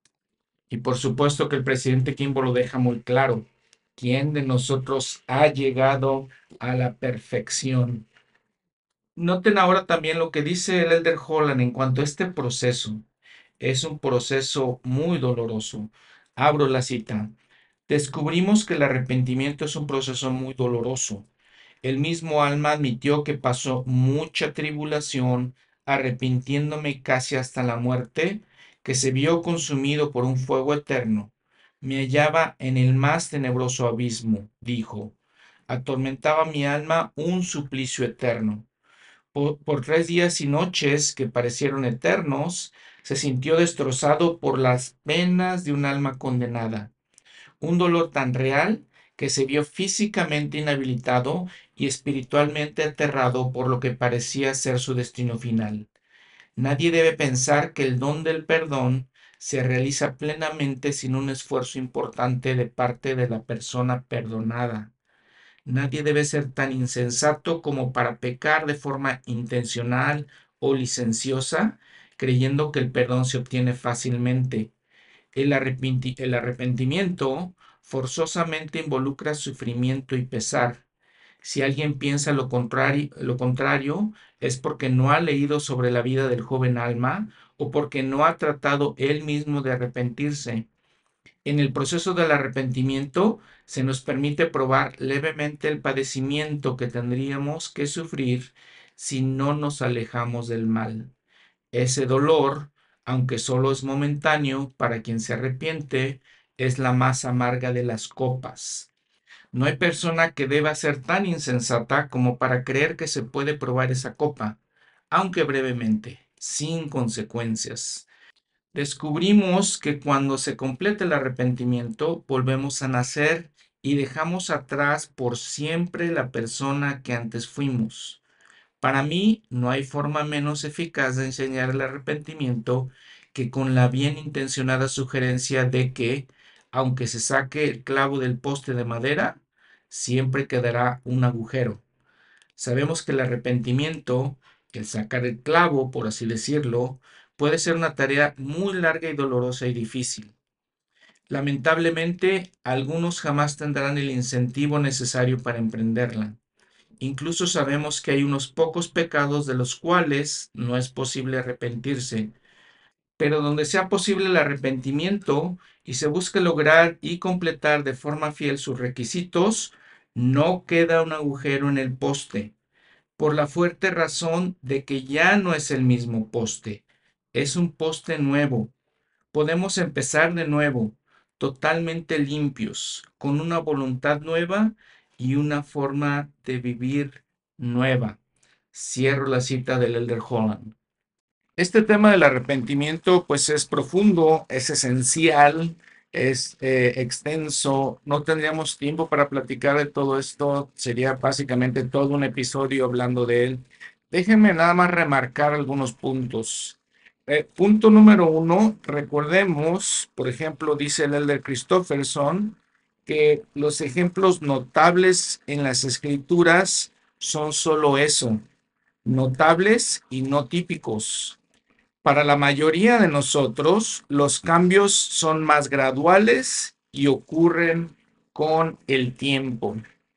Y por supuesto que el presidente Kimbo lo deja muy claro. ¿Quién de nosotros ha llegado a la perfección? Noten ahora también lo que dice el Elder Holland en cuanto a este proceso. Es un proceso muy doloroso. Abro la cita. Descubrimos que el arrepentimiento es un proceso muy doloroso. El mismo Alma admitió que pasó mucha tribulación, arrepintiéndome casi hasta la muerte, que se vio consumido por un fuego eterno. Me hallaba en el más tenebroso abismo, dijo. Atormentaba mi alma un suplicio eterno. Por, por tres días y noches que parecieron eternos, se sintió destrozado por las penas de un alma condenada. Un dolor tan real que se vio físicamente inhabilitado y espiritualmente aterrado por lo que parecía ser su destino final. Nadie debe pensar que el don del perdón se realiza plenamente sin un esfuerzo importante de parte de la persona perdonada. Nadie debe ser tan insensato como para pecar de forma intencional o licenciosa, creyendo que el perdón se obtiene fácilmente. El, arrepenti- el arrepentimiento forzosamente involucra sufrimiento y pesar. Si alguien piensa lo contrario, lo contrario, es porque no ha leído sobre la vida del joven Alma o porque no ha tratado él mismo de arrepentirse. En el proceso del arrepentimiento se nos permite probar levemente el padecimiento que tendríamos que sufrir si no nos alejamos del mal. Ese dolor, aunque solo es momentáneo para quien se arrepiente, es la más amarga de las copas. No hay persona que deba ser tan insensata como para creer que se puede probar esa copa, aunque brevemente, sin consecuencias. Descubrimos que cuando se completa el arrepentimiento, volvemos a nacer y dejamos atrás por siempre la persona que antes fuimos. Para mí, no hay forma menos eficaz de enseñar el arrepentimiento que con la bien intencionada sugerencia de que, aunque se saque el clavo del poste de madera, siempre quedará un agujero. Sabemos que el arrepentimiento, el sacar el clavo, por así decirlo, puede ser una tarea muy larga y dolorosa y difícil. Lamentablemente, algunos jamás tendrán el incentivo necesario para emprenderla. Incluso sabemos que hay unos pocos pecados de los cuales no es posible arrepentirse, pero donde sea posible el arrepentimiento y se busque lograr y completar de forma fiel sus requisitos, no queda un agujero en el poste, por la fuerte razón de que ya no es el mismo poste, es un poste nuevo. Podemos empezar de nuevo, totalmente limpios, con una voluntad nueva y una forma de vivir nueva. Cierro la cita del Elder Holland. Este tema del arrepentimiento pues es profundo, es esencial, es eh, extenso. No tendríamos tiempo para platicar de todo esto. Sería básicamente todo un episodio hablando de él. Déjenme nada más remarcar algunos puntos. Eh, punto número uno, recordemos, por ejemplo, dice el Elder Christofferson, que los ejemplos notables en las escrituras son solo eso, notables y no típicos. Para la mayoría de nosotros, los cambios son más graduales y ocurren con el tiempo.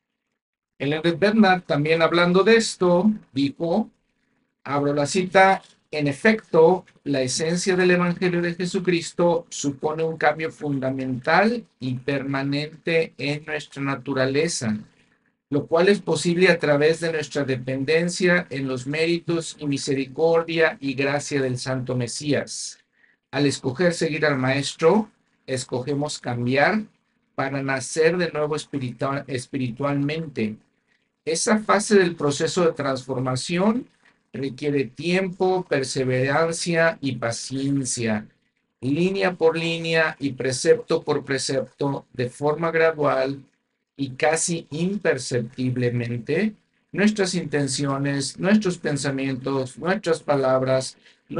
Elizabeth Bernard, también hablando de esto, dijo, abro la cita, en efecto, la esencia del Evangelio de Jesucristo supone un cambio fundamental y permanente en nuestra naturaleza, lo cual es posible a través de nuestra dependencia en los méritos y misericordia y gracia del Santo Mesías. Al escoger seguir al Maestro, escogemos cambiar para nacer de nuevo espiritual, espiritualmente. Esa fase del proceso de transformación requiere tiempo, perseverancia y paciencia, línea por línea y precepto por precepto, de forma gradual y casi imperceptiblemente. Nuestras intenciones, nuestros pensamientos, nuestras palabras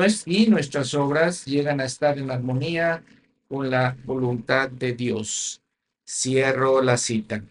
y nuestras obras llegan a estar en armonía con la voluntad de Dios. Cierro la cita.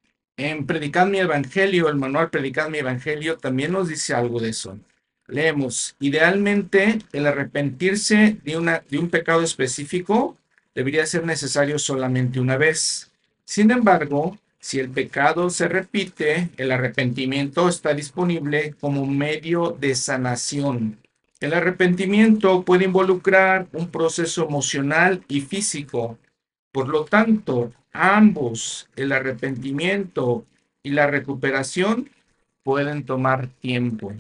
En Predicad mi Evangelio, el manual Predicad mi Evangelio también nos dice algo de eso. Leemos, idealmente el arrepentirse de, una, de un pecado específico debería ser necesario solamente una vez. Sin embargo, si el pecado se repite, el arrepentimiento está disponible como medio de sanación. El arrepentimiento puede involucrar un proceso emocional y físico. Por lo tanto, ambos, el arrepentimiento y la recuperación, pueden tomar tiempo.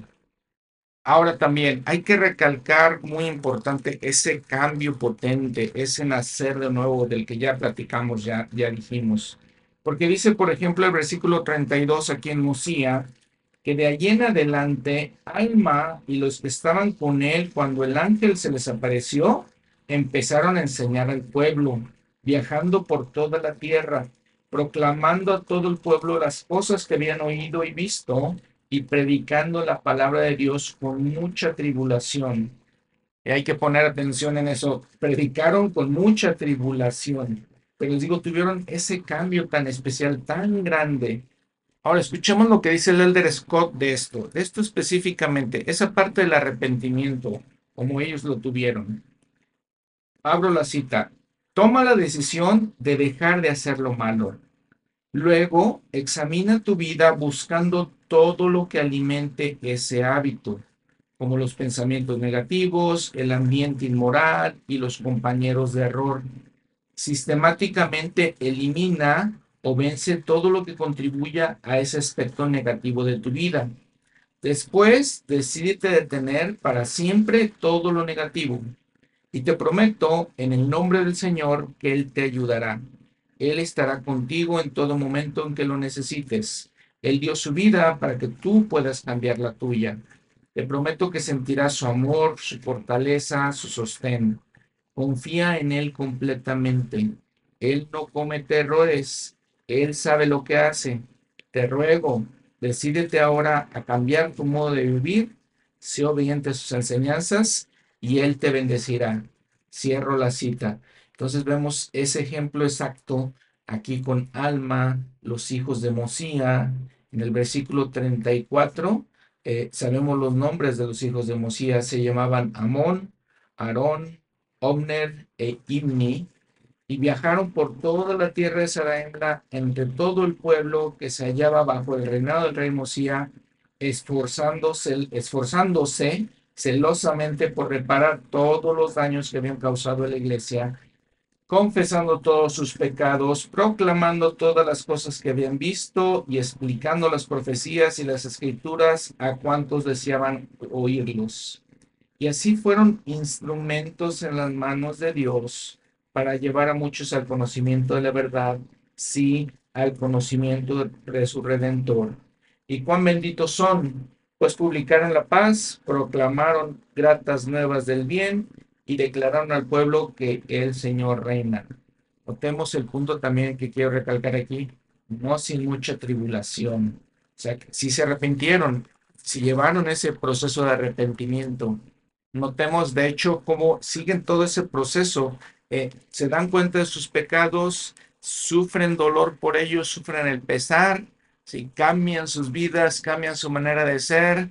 Ahora también hay que recalcar, muy importante, ese cambio potente, ese nacer de nuevo del que ya platicamos, ya, ya dijimos. Porque dice, por ejemplo, el versículo treinta y dos aquí en Musía, que de allí en adelante, Alma y los que estaban con él cuando el ángel se les apareció, empezaron a enseñar al pueblo, viajando por toda la tierra, proclamando a todo el pueblo las cosas que habían oído y visto, y predicando la palabra de Dios con mucha tribulación. Y hay que poner atención en eso. Predicaron con mucha tribulación. Pero les digo, tuvieron ese cambio tan especial, tan grande. Ahora escuchemos lo que dice el Elder Scott de esto, de esto específicamente, esa parte del arrepentimiento, como ellos lo tuvieron. Abro la cita. Toma la decisión de dejar de hacer lo malo. Luego, examina tu vida buscando todo lo que alimente ese hábito, como los pensamientos negativos, el ambiente inmoral y los compañeros de error. Sistemáticamente elimina o vence todo lo que contribuya a ese aspecto negativo de tu vida. Después, decídete detener para siempre todo lo negativo. Y te prometo, en el nombre del Señor, que Él te ayudará. Él estará contigo en todo momento en que lo necesites. Él dio su vida para que tú puedas cambiar la tuya. Te prometo que sentirás su amor, su fortaleza, su sostén. Confía en Él completamente. Él no comete errores. Él sabe lo que hace. Te ruego, decídete ahora a cambiar tu modo de vivir, sé obediente a sus enseñanzas y Él te bendecirá. Cierro la cita. Entonces vemos ese ejemplo exacto aquí con Alma, los hijos de Mosía. En el versículo treinta y cuatro, eh, sabemos los nombres de los hijos de Mosía. Se llamaban Amón, Aarón, Obner e Imni, y viajaron por toda la tierra de Saraemla entre todo el pueblo que se hallaba bajo el reinado del rey Mosía, esforzándose, esforzándose celosamente por reparar todos los daños que habían causado a la iglesia, confesando todos sus pecados, proclamando todas las cosas que habían visto y explicando las profecías y las escrituras a cuantos deseaban oírlos. Y así fueron instrumentos en las manos de Dios para llevar a muchos al conocimiento de la verdad, sí, al conocimiento de su Redentor. Y cuán benditos son, pues publicaron la paz, proclamaron gratas nuevas del bien y declararon al pueblo que el Señor reina. Notemos el punto también que quiero recalcar aquí, no sin mucha tribulación. O sea, si se arrepintieron, si llevaron ese proceso de arrepentimiento. Notemos, de hecho, cómo siguen todo ese proceso. Eh, se dan cuenta de sus pecados, sufren dolor por ellos, sufren el pesar, ¿sí? Cambian sus vidas, cambian su manera de ser,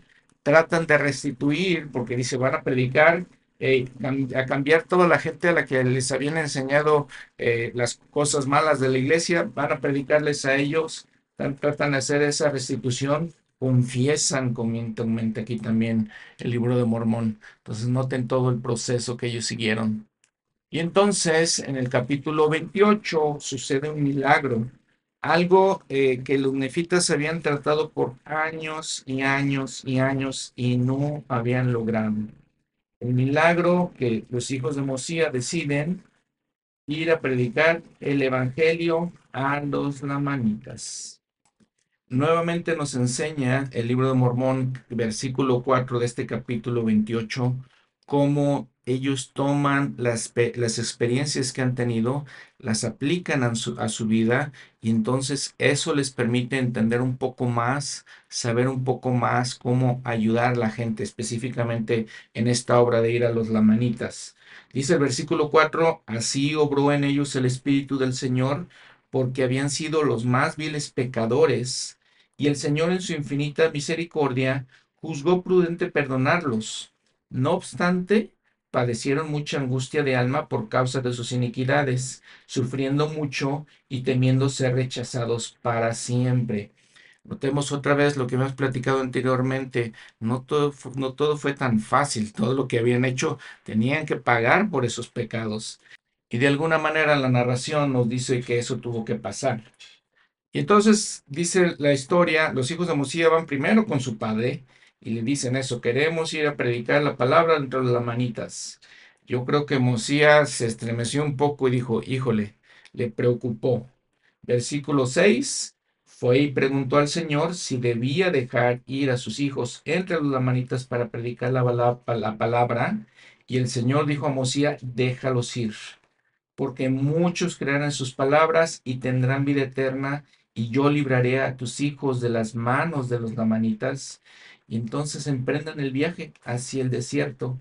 tratan de restituir, porque dice, van a predicar, eh, cam- a cambiar toda la gente a la que les habían enseñado eh, las cosas malas de la iglesia, van a predicarles a ellos, tan- tratan de hacer esa restitución, confiesan, comenta aquí también el libro de Mormón. Entonces noten todo el proceso que ellos siguieron. Y entonces en el capítulo veintiocho sucede un milagro, algo eh, que los nefitas habían tratado por años y años y años y no habían logrado. El milagro que los hijos de Mosía deciden ir a predicar el evangelio a los lamanitas. Nuevamente nos enseña el libro de Mormón, versículo cuatro de este capítulo veintiocho, cómo ellos toman las, las experiencias que han tenido, las aplican a su, a su vida y entonces eso les permite entender un poco más, saber un poco más cómo ayudar a la gente, específicamente en esta obra de ir a los lamanitas. Dice el versículo cuatro, así obró en ellos el Espíritu del Señor, porque habían sido los más viles pecadores y el Señor en su infinita misericordia juzgó prudente perdonarlos. No obstante, padecieron mucha angustia de alma por causa de sus iniquidades, sufriendo mucho y temiendo ser rechazados para siempre. Notemos otra vez lo que hemos platicado anteriormente. No todo, no todo fue tan fácil. Todo lo que habían hecho tenían que pagar por esos pecados. Y de alguna manera la narración nos dice que eso tuvo que pasar. Y entonces dice la historia, los hijos de Mosía van primero con su padre y le dicen eso, queremos ir a predicar la palabra entre las manitas. Yo creo que Mosía se estremeció un poco y dijo, híjole, le preocupó. Versículo seis, fue y preguntó al Señor si debía dejar ir a sus hijos entre los lamanitas para predicar la, la, la palabra. Y el Señor dijo a Mosía, déjalos ir porque muchos creerán en sus palabras y tendrán vida eterna, y yo libraré a tus hijos de las manos de los lamanitas. Y entonces emprendan el viaje hacia el desierto.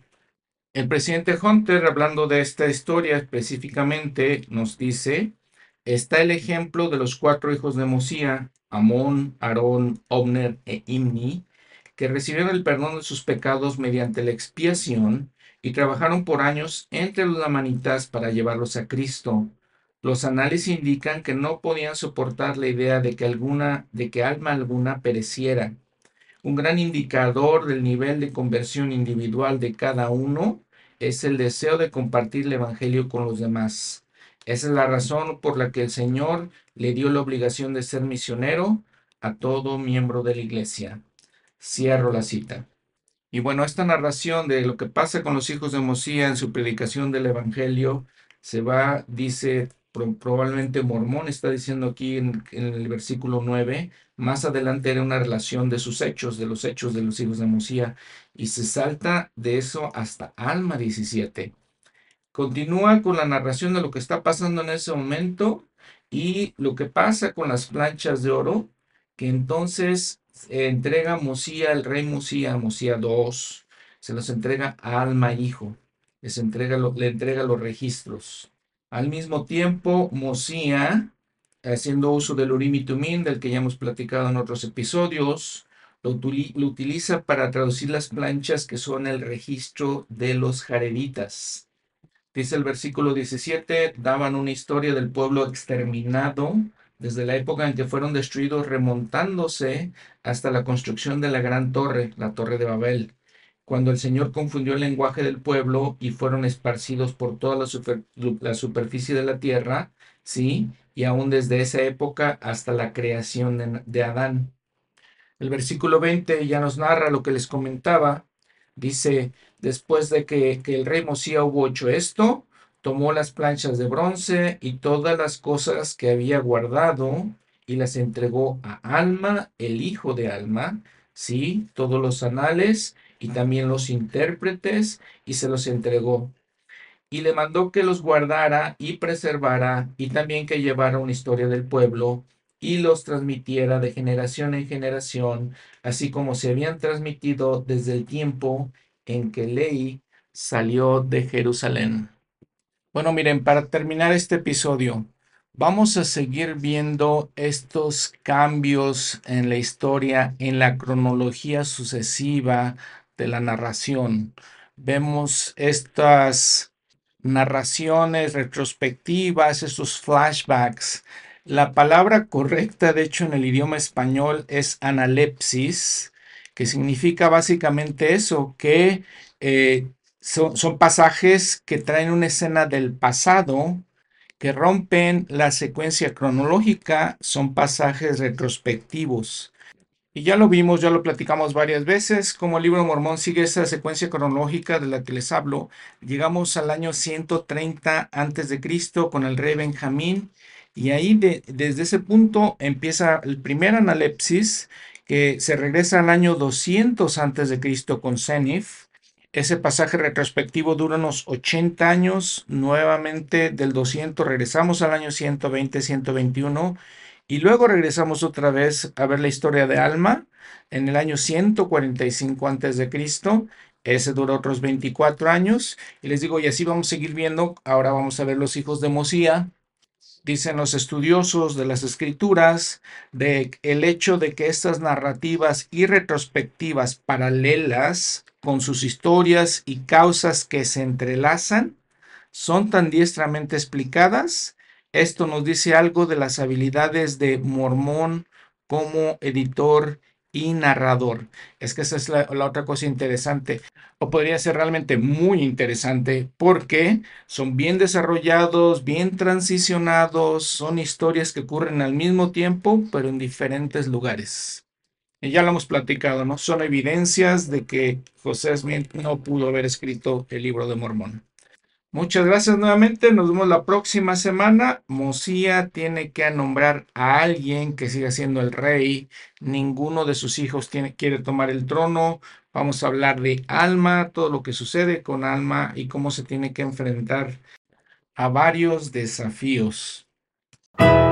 El presidente Hunter, hablando de esta historia específicamente, nos dice, está el ejemplo de los cuatro hijos de Mosía, Amón, Aarón, Obner e Imni, que recibieron el perdón de sus pecados mediante la expiación y trabajaron por años entre los lamanitas para llevarlos a Cristo. Los análisis indican que no podían soportar la idea de que alguna, de que alma alguna pereciera. Un gran indicador del nivel de conversión individual de cada uno es el deseo de compartir el Evangelio con los demás. Esa es la razón por la que el Señor le dio la obligación de ser misionero a todo miembro de la iglesia. Cierro la cita. Y bueno, esta narración de lo que pasa con los hijos de Mosía en su predicación del Evangelio se va, dice, pro- probablemente Mormón está diciendo aquí en, en el versículo nueve, más adelante era una relación de sus hechos, de los hechos de los hijos de Mosía, y se salta de eso hasta Alma diecisiete. Continúa con la narración de lo que está pasando en ese momento y lo que pasa con las planchas de oro, que entonces eh, entrega Mosía, el rey Mosía, Mosía dos, se los entrega a Alma hijo, les entrega lo- le entrega los registros. Al mismo tiempo, Mosía, haciendo uso del Urim y Tumim, del que ya hemos platicado en otros episodios, lo, utili- lo utiliza para traducir las planchas que son el registro de los jareditas. Dice el versículo diecisiete, daban una historia del pueblo exterminado desde la época en que fueron destruidos, remontándose hasta la construcción de la gran torre, la torre de Babel, cuando el Señor confundió el lenguaje del pueblo y fueron esparcidos por toda la, super- la superficie de la tierra, ¿sí? Y aún desde esa época hasta la creación de, de Adán. El versículo veinte ya nos narra lo que les comentaba. Dice, después de que, que el rey Mosía hubo hecho esto, tomó las planchas de bronce y todas las cosas que había guardado y las entregó a Alma, el hijo de Alma, sí, todos los anales y también los intérpretes, y se los entregó y le mandó que los guardara y preservara y también que llevara una historia del pueblo y los transmitiera de generación en generación, así como se habían transmitido desde el tiempo en que Leí salió de Jerusalén. Bueno, miren, para terminar este episodio, Vamos a seguir viendo estos cambios en la historia, en la cronología sucesiva de la narración. Vemos estas narraciones retrospectivas, estos flashbacks. La palabra correcta, de hecho, en el idioma español es analepsis, que significa básicamente eso, que eh, son, son pasajes que traen una escena del pasado que rompen la secuencia cronológica, son pasajes retrospectivos. Y ya lo vimos, ya lo platicamos varias veces, como el libro Mormón sigue esa secuencia cronológica de la que les hablo. Llegamos al año ciento treinta antes de Cristo con el rey Benjamín y ahí de, desde ese punto empieza el primer analepsis que se regresa al año doscientos antes de Cristo con Zenith. Ese pasaje retrospectivo dura unos ochenta años. Nuevamente del doscientos regresamos al año ciento veinte, ciento veintiuno y luego regresamos otra vez a ver la historia de Alma en el año ciento cuarenta y cinco antes de Cristo. Ese duró otros veinticuatro años. Y les digo, y así vamos a seguir viendo. Ahora vamos a ver los hijos de Mosía. Dicen los estudiosos de las escrituras de el hecho de que estas narrativas y retrospectivas paralelas con sus historias y causas que se entrelazan son tan diestramente explicadas. Esto nos dice algo de las habilidades de Mormón como editor y narrador. Es que esa es la, la otra cosa interesante, o podría ser realmente muy interesante, porque son bien desarrollados, bien transicionados, son historias que ocurren al mismo tiempo, pero en diferentes lugares. Y ya lo hemos platicado, ¿no? Son evidencias de que José Smith no pudo haber escrito el libro de Mormón. Muchas gracias nuevamente. Nos vemos la próxima semana. Mosía tiene que nombrar a alguien que siga siendo el rey. Ninguno de sus hijos tiene, quiere tomar el trono. Vamos a hablar de Alma, todo lo que sucede con Alma y cómo se tiene que enfrentar a varios desafíos.